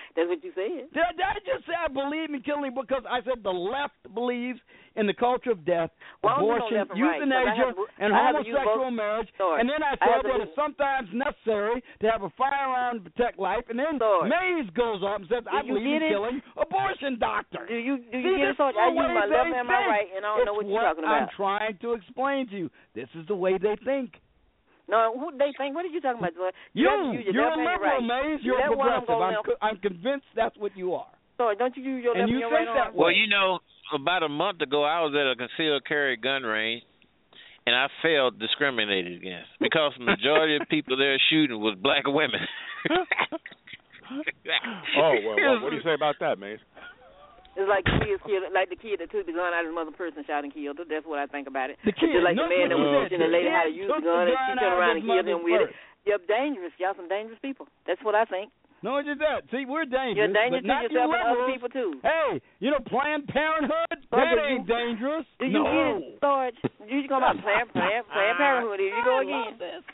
That's what you said. Did I, did I just say I believe in killing? Because I said the left believes in the culture of death, well, abortion, and right, euthanasia, to, and homosexual marriage. Sorry. And then I said I that it's sometimes necessary to have a firearm to protect life. And then Sorry. Mays goes up and says, I do believe in it? killing abortion doctors. Do you do you See, get it? So I use my left and my right, and I don't it's know what you're talking about. I'm trying to explain to you. This is the way they think. No, who they think? What are you talking about, Joy? You, you you're a liberal, right. Mays. You're a progressive. I'm, co- I'm convinced that's what you are. So don't you use your and left you and your think right that arm? Well, you know, about a month ago, I was at a concealed carry gun range, and I felt discriminated against because the majority of people there shooting was black women. oh, well, well, what do you say about that, Mace? It's like the kid, killed, like the kid that took the gun out of the mother person, shot and killed her. That's what I think about it. The kid, just like no, the man that was no, teaching the lady how to use the gun, and she turned around and killed him with it. You're dangerous. Y'all some dangerous people. That's what I think. No, it's just that. See, we're dangerous. You're dangerous but to not yourself you and other people too. Hey, you know Planned Parenthood? That ain't you, dangerous. Do you no. get it, Sarge? You come about Planned Planned Planned Parenthood. Here you go again.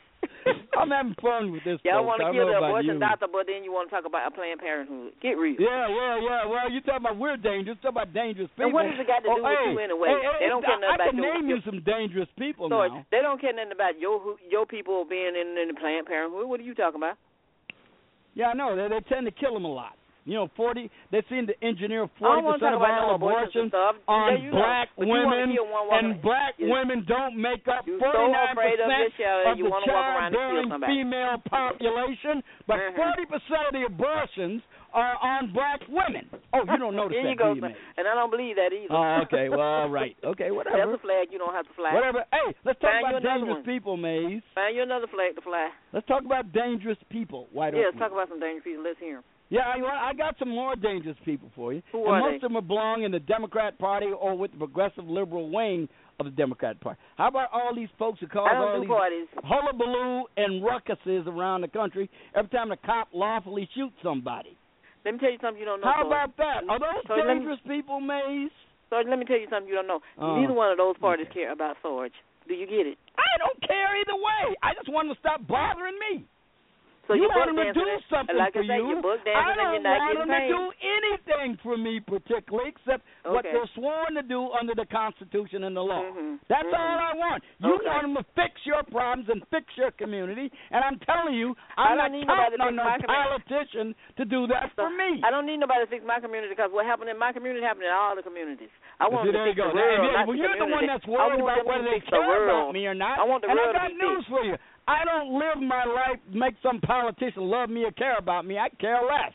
I'm having fun with this. Y'all want to kill the abortion you. doctor, but then you want to talk about a Planned Parenthood. Get real. Yeah, yeah, yeah. Well, you talking about we're dangerous. Talking about dangerous people. And what has it got to do oh, with hey, you anyway? Hey, hey, they don't care nothing I about can your, name your, you some dangerous people Sarge, now. They don't care nothing about your your people being in, in the Planned Parenthood. What are you talking about? Yeah, I know. They, they tend to kill them a lot. You know, forty. They seem to engineer forty percent of all abortions on yeah, black know, women, one and black you, women don't make up forty-nine percent of, of, of the child-bearing female population, but mm-hmm. forty percent of the abortions are on black women. Oh, you don't notice Here that, you go, do you, and I don't believe that either. Oh, okay. Well, all right. Okay, whatever. That's a flag you don't have to fly. Whatever. Hey, let's talk Find about dangerous one. people, Maze. Find you another flag to fly. Let's talk about dangerous people. Why don't yeah, let's we? talk about some dangerous people. Let's hear them. Yeah, I, I got some more dangerous people for you. Who and are most they? of them belong in the Democrat Party or with the progressive liberal wing of the Democrat Party. How about all these folks who cause I don't all do these parties. hullabaloo and ruckuses around the country every time the cop lawfully shoots somebody? Let me tell you something you don't know. How Sarge. about that? Are those Sarge, dangerous me, people, Maze? Sarge, let me tell you something you don't know. Uh, Neither one of those parties care about Sarge. Do you get it? I don't care either way. I just want them to stop bothering me. So you you want them to do dancing, something like for I say, you. You're book I dancing don't and you're not want them getting paid. to do anything for me particularly except okay. what they're sworn to do under the Constitution and the law. Mm-hmm. That's mm-hmm. all I want. You okay. want them to fix your problems and fix your community, and I'm telling you, I'm not not counting on no my politician to do that so, for me. I don't need nobody to fix my community because what happened in my community happened in all the communities. I want See, them to there fix you go. the world, Now, not well, the you're community. the one that's I worried want about them whether to they fix the care world. about me or not. I want the and world I got to be news fixed. for you. I don't live my life, make some politician love me or care about me. I care less.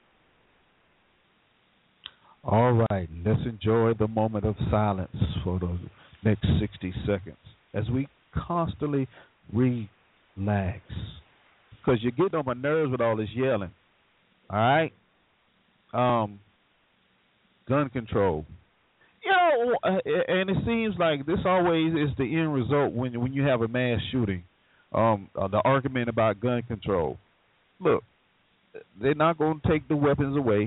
All right, let's enjoy the moment of silence for the next sixty seconds as we constantly relax. Because you're getting on my nerves with all this yelling. All right? Um, gun control. You know, uh, and it seems like this always is the end result when when you have a mass shooting. Um, uh, the argument about gun control. Look, they're not going to take the weapons away.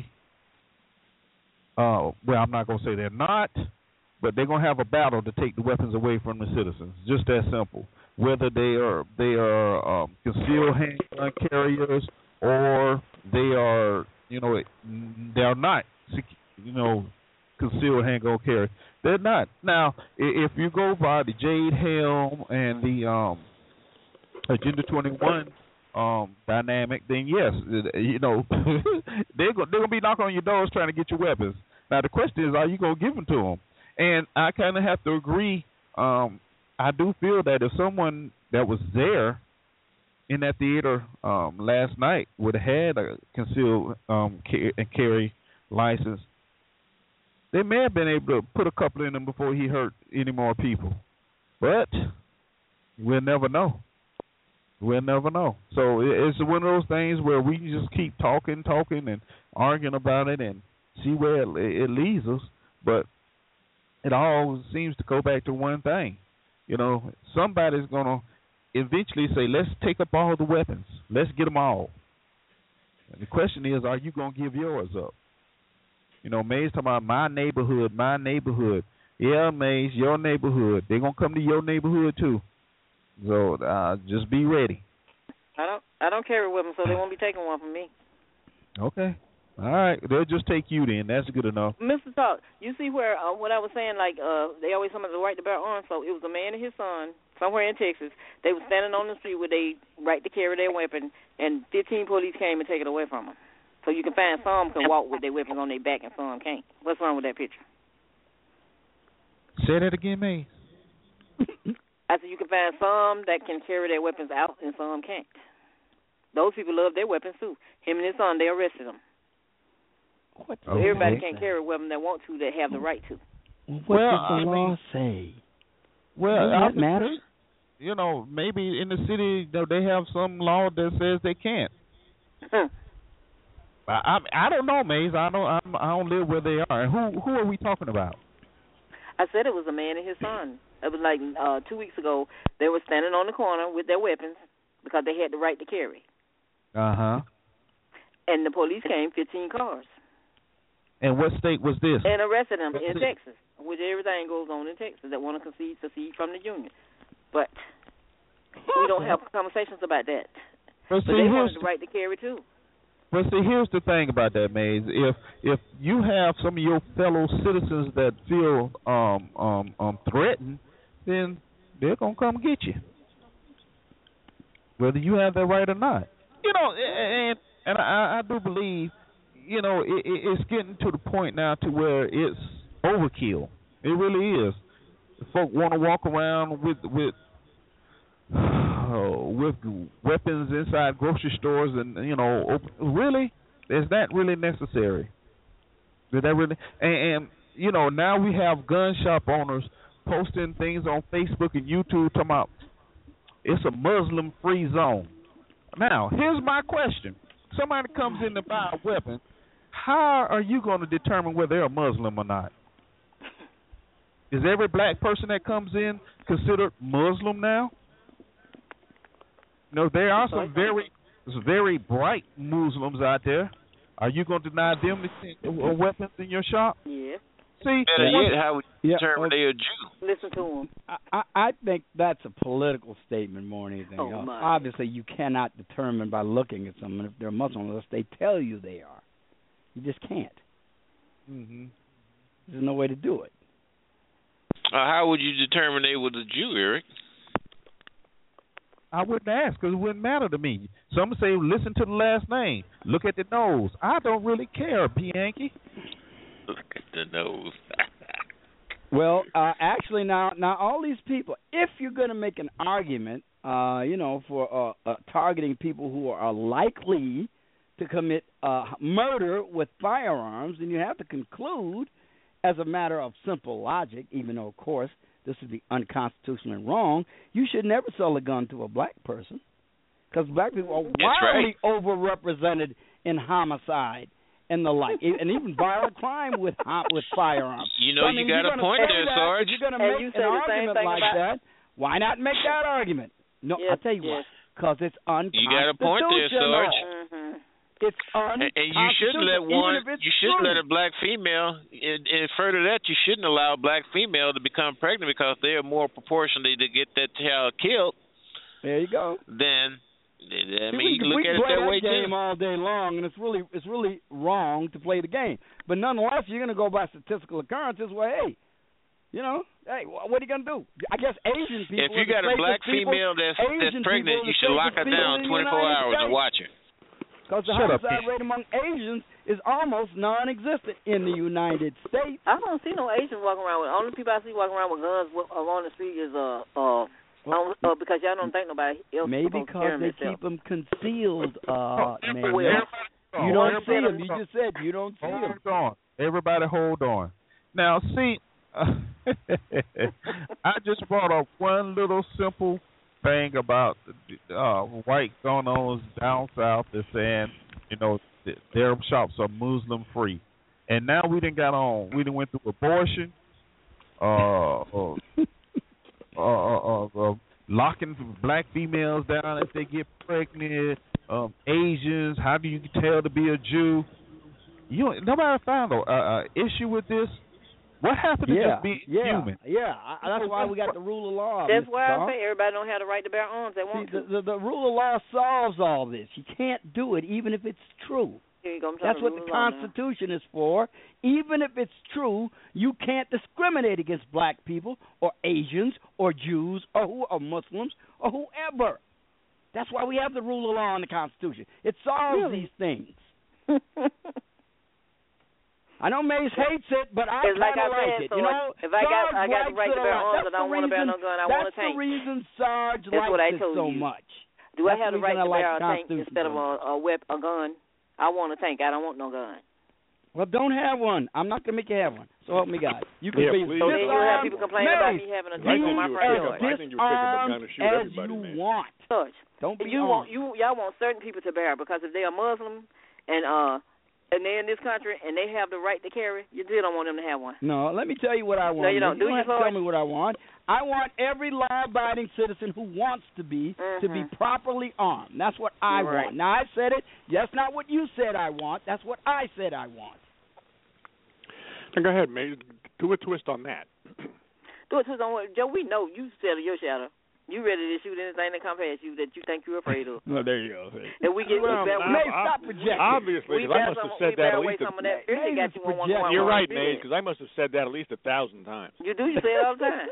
Uh, well, I'm not going to say they're not, but they're going to have a battle to take the weapons away from the citizens. Just that simple. Whether they are they are um, concealed handgun carriers or they are, you know, they are not, you know, concealed handgun carriers. They're not. Now, if you go by the Jade Helm and the um, Agenda twenty-one um, dynamic, then yes, you know, they're going they're gonna be knocking on your doors trying to get your weapons. Now the question is, are you gonna give them to them? And I kind of have to agree. Um, I do feel that if someone that was there in that theater um, last night would have had a concealed um, and carry license, they may have been able to put a couple in them before he hurt any more people. But we'll never know. We'll never know. So it's one of those things where we can just keep talking, talking, and arguing about it and see where it, it leads us. But it all seems to go back to one thing. You know, somebody's going to eventually say, let's take up all the weapons. Let's get them all. And the question is, are you going to give yours up? You know, May's talking about my neighborhood, my neighborhood. Yeah, Mays, your neighborhood. They're going to come to your neighborhood, too. So uh, just be ready. I don't I don't carry weapons, so they won't be taking one from me. Okay. All right, they'll just take you then. That's good enough. Mister Talk, you see where uh, what I was saying, like uh, they always come to the right to bear arms. So it was a man and his son somewhere in Texas. They were standing on the street where they right to carry their weapon, and fifteen police came and take it away from them. So you can find some can walk with their weapons on their back and some can't. What's wrong with that picture? Say that again, May. I said you can find some that can carry their weapons out and some can't. Those people love their weapons too. Him and his son, they arrested them. What so everybody can't carry a weapon that want to, that have the right to. What well, does the I law mean, say? Well, Does that matter? You know, maybe in the city you know, they have some law that says they can't. Hmm. I, I I don't know, Maze. I don't I'm, I don't live where they are. Who who are we talking about? I said it was a man and his son. It was like uh, two weeks ago. They were standing on the corner with their weapons because they had the right to carry. Uh huh. And the police came, fifteen cars. And what state was this? And arrested them in state? Texas, which everything goes on in Texas that want to concede, secede from the union. But we don't have conversations about that. But, but see, they wanted the right to carry too. But see, here's the thing about that, Maze. If if you have some of your fellow citizens that feel um um um threatened, then they're gonna come get you, whether you have that right or not. You know, and and I, I do believe, you know, it, it's getting to the point now to where it's overkill. It really is. Folk want to walk around with with uh, with weapons inside grocery stores, and you know, open, really, is that really necessary? Is that really? And, and you know, now we have gun shop owners posting things on Facebook and YouTube talking about it's a Muslim-free zone. Now, here's my question: somebody comes in to buy a weapon. How are you going to determine whether they're a Muslim or not? Is every black person that comes in considered Muslim now? No, there are some very, some very bright Muslims out there. Are you going to deny them the weapons in your shop? Yeah. See, better yet, how would you yeah, determine okay. they're a Jew? Listen to them. I, I, I think that's a political statement more than anything oh, else. My. Obviously, you cannot determine by looking at someone if they're Muslim unless they tell you they are. You just can't. Mm-hmm. There's no way to do it. Uh, how would you determine they was a Jew, Eric? I wouldn't ask because it wouldn't matter to me. Some say, listen to the last name. Look at the nose. I don't really care, P. Yankee. Look at the nose. Well, uh, actually, now, now all these people, if you're going to make an argument, uh, you know, for uh, uh, targeting people who are likely to commit uh, murder with firearms, then you have to conclude, as a matter of simple logic, even though, of course, this would be unconstitutional and wrong, you should never sell a gun to a black person because black people are wildly right. overrepresented in homicide and the like, and even violent crime with with firearms. You know, so, I mean, you got a point there, that, Sarge. If you're going to make an argument like that, why not make that argument? No, yes, I'll tell you yes. why. Because it's unconstitutional. You got a point there, Sarge. Mm-hmm. It's unconstitutional. And you shouldn't let one. You shouldn't true. let a black female. And, and further to that, you shouldn't allow a black female to become pregnant because they are more proportionally to get that child killed. There you go. Then, I mean, See, you can look we at can it play that that way game too. all day long, and it's really it's really wrong to play the game. But nonetheless, you're going to go by statistical occurrences. Well, hey, you know, hey, what are you going to do? I guess Asian people. If you got a black female that's that's pregnant, you should lock her down twenty-four hours and watch her. Because the Shut homicide rate among Asians is almost non-existent in the United States. I don't see no Asians walking around with. Only people I see walking around with guns on the street is uh uh, well, uh because y'all don't think nobody else. Maybe because they themselves. keep them concealed, uh, man. Well, You don't see them. You just said you don't see them. Hold on. Everybody hold on. Now, see, uh, I just brought up one little simple thing about uh, white going on down south. They're saying, you know, th- their shops are Muslim free, and now we done got on. We done went through abortion, uh, uh, uh, uh, uh, uh locking black females down if they get pregnant. Um, Asians, how do you tell to be a Jew? You nobody found a uh, issue with this. What happened to yeah, just being yeah, human? Yeah, I, that's why we got the rule of law. That's Mister why Carl. I say everybody don't have the right to bear arms. They want See, to. the, the, the rule of law solves all this. You can't do it, even if it's true. Here you go. I'm That's what the Constitution is for. Even if it's true, you can't discriminate against black people or Asians or Jews or who or Muslims or whoever. That's why we have the rule of law in the Constitution. It solves really? these things. I know Mace hates it, but I kind of like, like said, it. So you know, if I got, I got likes the right to bear arms, I don't want to bear no gun. I want a tank. That's the reason Sarge That's likes what I it told so you. much. Do that's I have the, the right to like bear a tank instead of a, a whip, a gun? I want a tank. I don't want no gun. Well, don't have one. I'm not going to make you have one. So help me God. You can yeah, be please. So then you'll have people complaining about me having a tank on my front yard. I think you would pick up a gun and shoot as everybody, you man. want. Such. Don't be you armed. want you y'all want certain people to bear because if they are Muslim and uh and they're in this country and they have the right to carry, you still don't want them to have one. No, let me tell you what I want. No, you don't. You Do don't you have to tell me what I want. I want every law-abiding citizen who wants to be mm-hmm. to be properly armed. That's what I right. want. Now, I said it. That's not what you said I want. That's what I said I want. Now, go ahead, Maze. Do a twist on that. Do a twist on what? Joe, we know you said your shadow. You ready to shoot anything that comes past you that you think you're afraid of. Well, there you go. And we get well, we I, May I, stop projecting. Obviously, because I must have said that at least. Some of that fear got you on one project- You're right, Maze, because I must have said that at least a thousand times. You do. You say it all the time.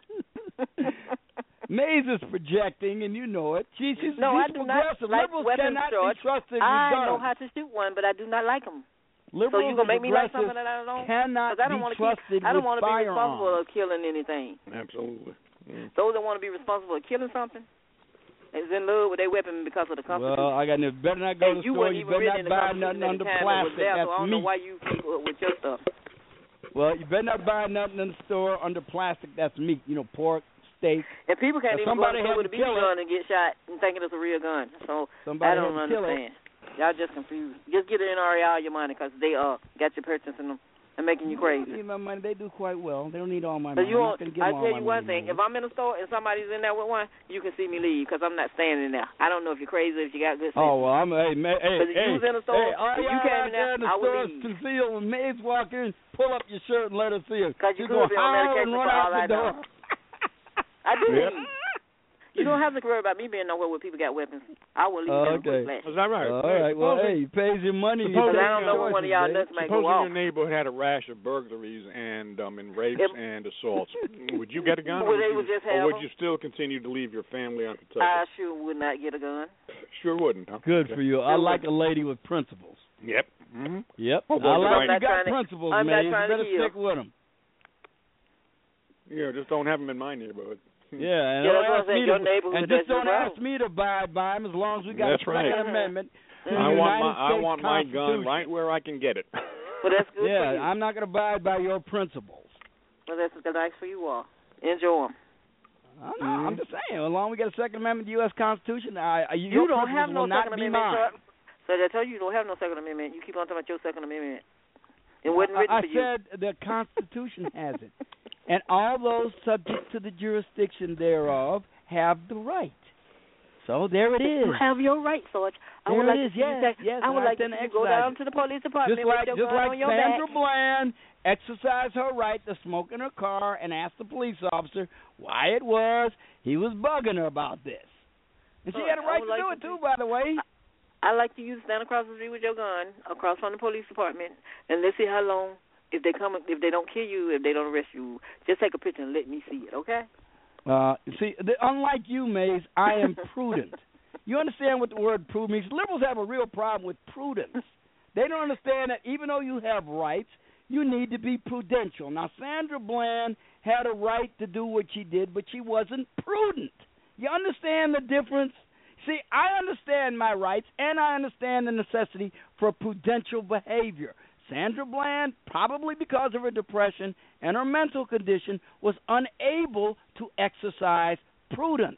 Maze is projecting, and you know it. She, she's, no, I she's do not progressive. like Liberals weapons, cannot George. be trusted with I guns. know how to shoot one, but I do not like them. Liberals so you gonna make me like progressives something that I don't? cannot I don't be wanna trusted keep, I don't with want to be firearms. responsible of killing anything. Absolutely. Mm. Those that want to be responsible of killing something is in love with their weapon because of the Constitution. Well, I got no, better not go and to the you store. weren't You even better reading not the buy Constitution nothing at under the time it was plastic. there, That's so I don't meat. know why you keep up with your stuff. Well, you better not buy nothing in the store under plastic. That's meat. You know, pork, steak. And people can't now, even go to had with a to B B kill gun and get shot and thinking it's a real gun. So somebody I don't had to kill understand. Y'all just confused. Just get an N R A all your money because they uh got you purchasing them and making you crazy. They don't need my money. They do quite well. They don't need all my But money. you I'm won't, not give I them tell all you my one money. thing. If I'm in a store and somebody's in there with one, you can see me leave because I'm not standing there. I don't know if you're crazy, if you got good sense. Oh, well, I'm, hey, man, hey, if hey, you was in a store, hey, all if you y'all came out in there, there in the I would stores leave. to see her when maids walk in, pull up your shirt and let her see her. Because you She's could gonna be on holler medication and for run out all I the door. know. I do Yep. leave. You don't have to worry about me being nowhere where people got weapons. I will leave them Okay. with flash. Is that right? All right. Well, hey, he pays your money. Supposing- you I don't know when one of y'all nuts might go Supposing off. your neighborhood had a rash of burglaries and um, and rapes If- and assaults, would you get a gun, Well, or, they would would you, just or have would them. you still continue to leave your family unprotected? I sure would not get a gun. Sure wouldn't, huh? Good Okay. for you. I Still like a lady with principles. Yep. Mm-hmm. Yep. Well, I well, like I'm you not got trying to- principles, I'm man. not You trying to better kill. stick with them. Yeah, just don't have them in my neighborhood. Yeah, and Yeah, don't that's what I'm ask saying. me Your to, neighborhood, and just that's your don't ask problem. me to abide by them as long as we got That's a right. Second Amendment. to the I want United my I States want my gun Constitution. right where I can get it. Well, that's good Yeah, for you. I'm not going to abide by your principles. Well, that's nice for you all. Enjoy them. I don't know. I'm just saying, as long as we get a Second Amendment to the U S Constitution, I, I, You your don't principles have no will not Second be Amendment. mine. So I tell you, you don't have no Second Amendment. You keep on talking about your Second Amendment. It wasn't written I, I for you. said the Constitution has it, and all those subject to the jurisdiction thereof have the right. So there it is. You have your right, Sarge. I There would like it is. to see you Yes, say, yes, I would and I like to intend see to you go exercise down it. to the police department Just like, with your just gun like on your Sandra back. Bland exercised her right to smoke in her car and ask the police officer why it was he was bugging her about this. And she Oh, had a I right would to like do to it, too, see- by the way. I like to you stand across the street with your gun across from the police department, and let's see how long. If they come, if they don't kill you, if they don't arrest you, just take a picture and let me see it, okay? Uh, see, the, unlike you, Maze, I am prudent. You understand what the word prudent means? Liberals have a real problem with prudence. They don't understand that even though you have rights, you need to be prudential. Now, Sandra Bland had a right to do what she did, but she wasn't prudent. You understand the difference? See, I understand my rights, and I understand the necessity for prudential behavior. Sandra Bland, probably because of her depression and her mental condition, was unable to exercise prudence.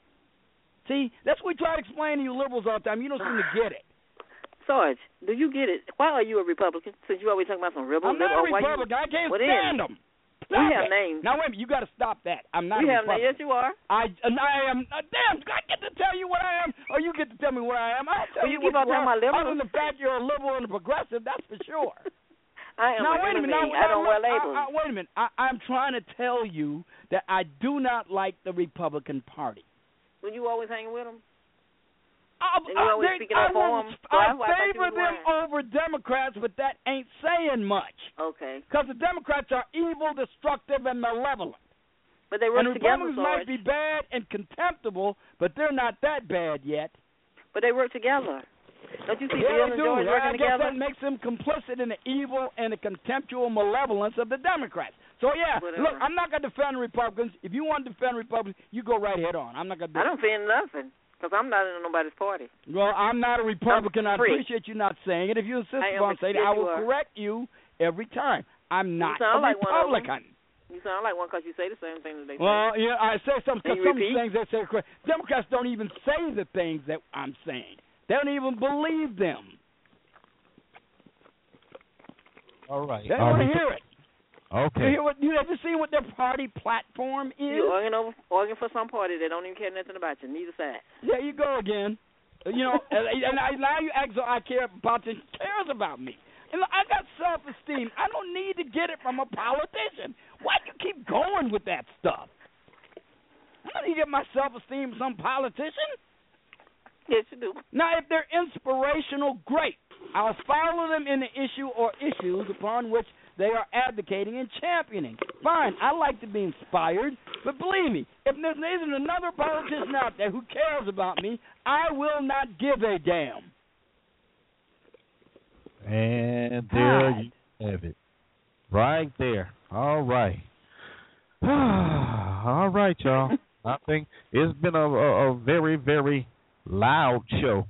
See, that's what we try to explain to you liberals all the time. You don't seem to get it. Sarge, do you get it? Why are you a Republican? Since you always talking about some rebels. I'm not or a why Republican. You, I can't well, stand then, them. We Stop have it. names. Now, wait a minute. You got to stop that. I'm not we a have Republican. names. Yes, you are. I, and I am. Uh, damn, I get to tell you what I am, or you get to tell me what I am. I'll tell Well, you, you keep what on you talking are. about liberals. Other than the fact you're a liberal and a progressive, that's for sure. I am Now, a wait a human minute. being. Now, I don't now, wear I- labels. I- wait a minute. I, I'm trying to tell you that I do not like the Republican Party. When you always hanging with them? I, And you always I, speaking I, up for will, them. So I that's why I thought you favor was them lying. over Democrats, but that ain't saying much. Okay. Because the Democrats are evil, destructive, and malevolent. But they work and together, Republicans Sarge. might be bad and contemptible, but they're not that bad yet. But they work together. Don't you see Yeah, Bill they and do. George I working guess together? that makes them complicit in the evil and the contemptual malevolence of the Democrats. So, yeah, Whatever. look, I'm not going to defend Republicans. If you want to defend Republicans, you go right head on. I'm not going to do I don't feel nothing because I'm not in nobody's party. Well, I'm not a Republican. I free. appreciate you not saying it. If you insist I am, upon saying it, yes, I you will are. correct you every time. I'm not a sound like one of them. Republican. You sound like one because you say the same thing that they say. Well, yeah, I say some, And you some repeat? things that say correct. Democrats don't even say the things that I'm saying. They don't even believe them. All right. They don't want to hear it. Okay. You hear what? You ever seen what their party platform is? You're arguing over arguing for some party that don't even care nothing about you. Neither side. There you go again. You know, and, and I, now you act so I care about this. Cares about me. And look, I got self-esteem. I don't need to get it from a politician. Why do you keep going with that stuff? I don't need to get my self-esteem from some politician. Yes, you do. Now, if they're inspirational, great. I'll follow them in the issue or issues upon which they are advocating and championing. Fine, I like to be inspired, but believe me, if there isn't another politician out there who cares about me, I will not give a damn. And there God. you have it. Right there. All right. All right, y'all. I think it's been a, a, a very, very loud show.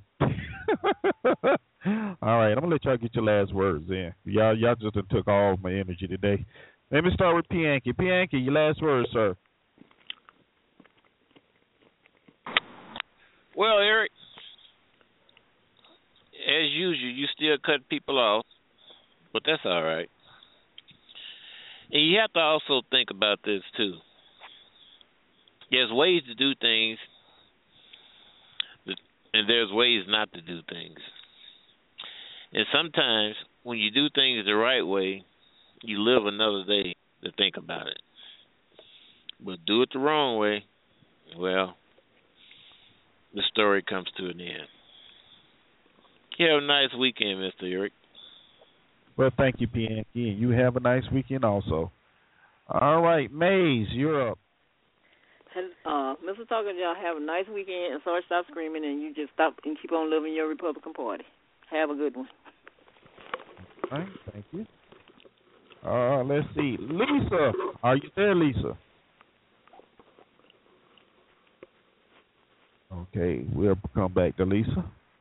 All right, I'm gonna let y'all get your last words in. Y'all, y'all just done took all my energy today. Let me start with Pianki. Pianki, your last words, sir. Well, Eric, as usual, you still cut people off, but that's all right. And you have to also think about this too. There's ways to do things, and there's ways not to do things. And sometimes when you do things the right way, you live another day to think about it. But do it the wrong way, well, the story comes to an end. You have a nice weekend, Mister Eric. Well, thank you, Pianki, and you have a nice weekend also. All right, Maze, you're up. Uh, Mister Tucker, y'all have a nice weekend, and sorry, stop screaming, and you just stop and keep on living your Republican Party. Have a good one. All right, thank you. Uh, let's see. Lisa, are you there, Lisa? Okay, we'll come back to Lisa.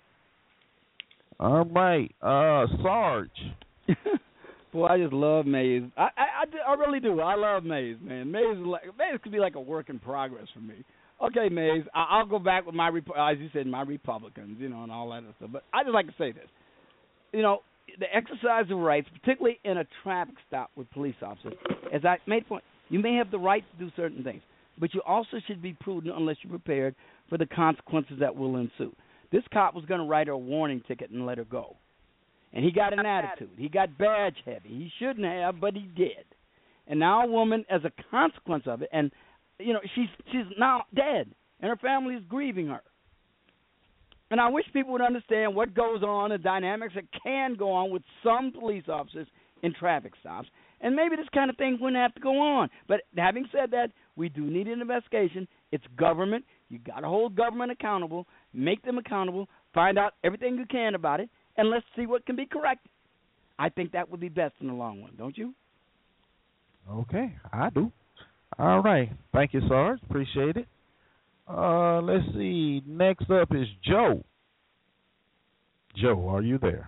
All right, uh, Sarge. Boy, I just love Maze. I, I, I, do- I really do. I love Maze, man. Maze, is like, Maze could be like a work in progress for me. Okay, Maze, I, I'll go back with my, Rep- as you said, my Republicans, you know, and all that other stuff. But I just like to say this. You know, the exercise of rights, particularly in a traffic stop with police officers, as I made a point, you may have the right to do certain things, but you also should be prudent unless you're prepared for the consequences that will ensue. This cop was going to write her a warning ticket and let her go. And he got an attitude. He got badge heavy. He shouldn't have, but he did. And now a woman, as a consequence of it, and, you know, she's she's now dead, and her family is grieving her. And I wish people would understand what goes on, the dynamics that can go on with some police officers in traffic stops. And maybe this kind of thing wouldn't have to go on. But having said that, we do need an investigation. It's government. You got to hold government accountable, make them accountable, find out everything you can about it, and let's see what can be corrected. I think that would be best in the long run, don't you? Okay, I do. All right. Thank you, Sarge. Appreciate it. Uh, let's see. Next up is Joe. Joe, are you there?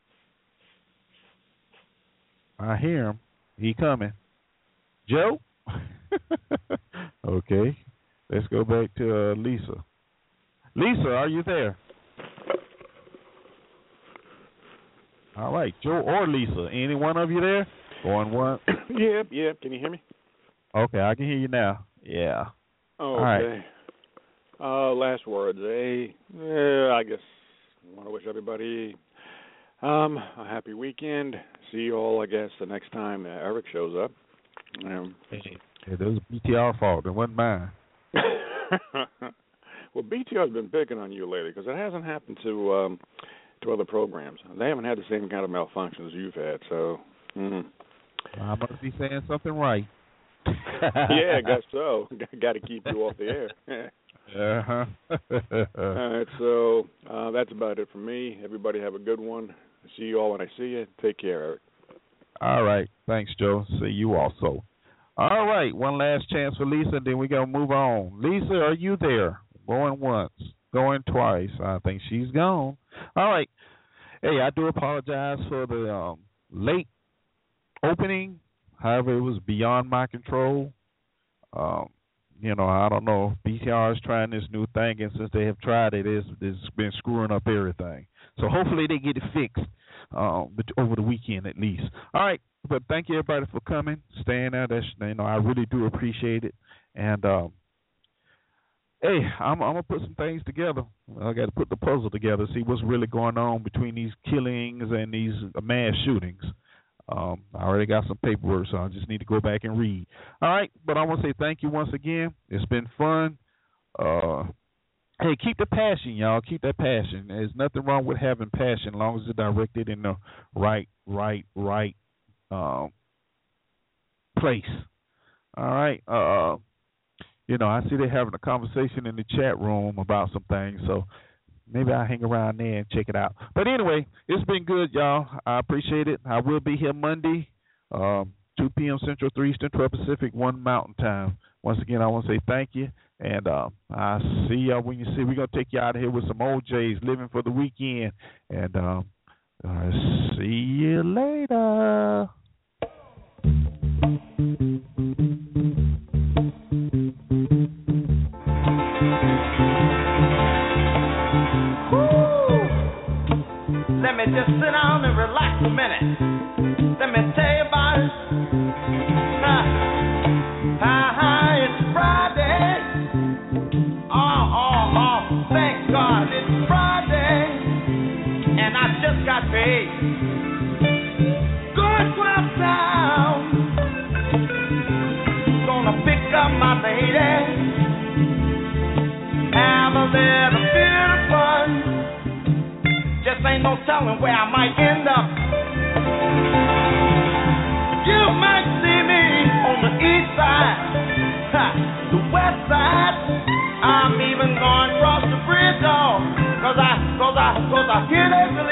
I hear him. He coming. Joe? Okay. Let's go back to uh, Lisa. Lisa, are you there? All right, Joe or Lisa. Any one of you there? Going one? Yep, yep. Can you hear me? Okay, I can hear you now. Yeah. Oh, All right. okay. Uh, last words. Hey, eh, I guess I want to wish everybody um, a happy weekend. See you all, I guess, the next time uh, Eric shows up. Um, Yeah, that was B T R fault. It wasn't mine. Well, B T R's been picking on you lately because it hasn't happened to um, to other programs. They haven't had the same kind of malfunctions you've had. So, mm. I must be saying something right. Yeah, I guess so. Got to keep you off the air. Uh-huh. All right, so uh, that's about it for me. Everybody have a good one. See you all when I see you. Take care, Eric. All right. Thanks, Joe. See you also. All right. One last chance for Lisa, then we're going to move on. Lisa, are you there? Going once, going twice. I think she's gone. All right. Hey, I do apologize for the um, late opening. However, it was beyond my control. Um, you know, I don't know if B T R is trying this new thing, and since they have tried it, it's, it's been screwing up everything. So hopefully they get it fixed um, over the weekend at least. All right, but thank you everybody for coming, staying there. That's, you know, I really do appreciate it. And um, hey, I'm, I'm gonna put some things together. I got to put the puzzle together, see what's really going on between these killings and these mass shootings. Um, I already got some paperwork, so I just need to go back and read. All right, but I want to say thank you once again. It's been fun. Uh, hey, keep the passion, y'all. Keep that passion. There's nothing wrong with having passion as long as it's directed in the right, right, right um, place. All right. Uh, you know, I see they're having a conversation in the chat room about some things, so maybe I'll hang around there and check it out. But anyway, it's been good, y'all. I appreciate it. I will be here Monday, um, two p.m. Central, three Eastern, twelve Pacific, one Mountain Time. Once again, I want to say thank you. And uh, I'll see y'all when you see. We're going to take you out of here with some O Js, living for the weekend. And um, uh, see you later. Let me just sit down and relax a minute. Let me tell you about it. Uh, uh, it's Friday. Oh, oh, oh, thank God it's Friday. And I just got paid. Going to uptown. Gonna pick up my lady. Have a little bit of fun. Just ain't no telling where I might end up. You might see me on the east side, ha, the west side. I'm even going across the bridge, dog, cause I, cause I, cause I hear they really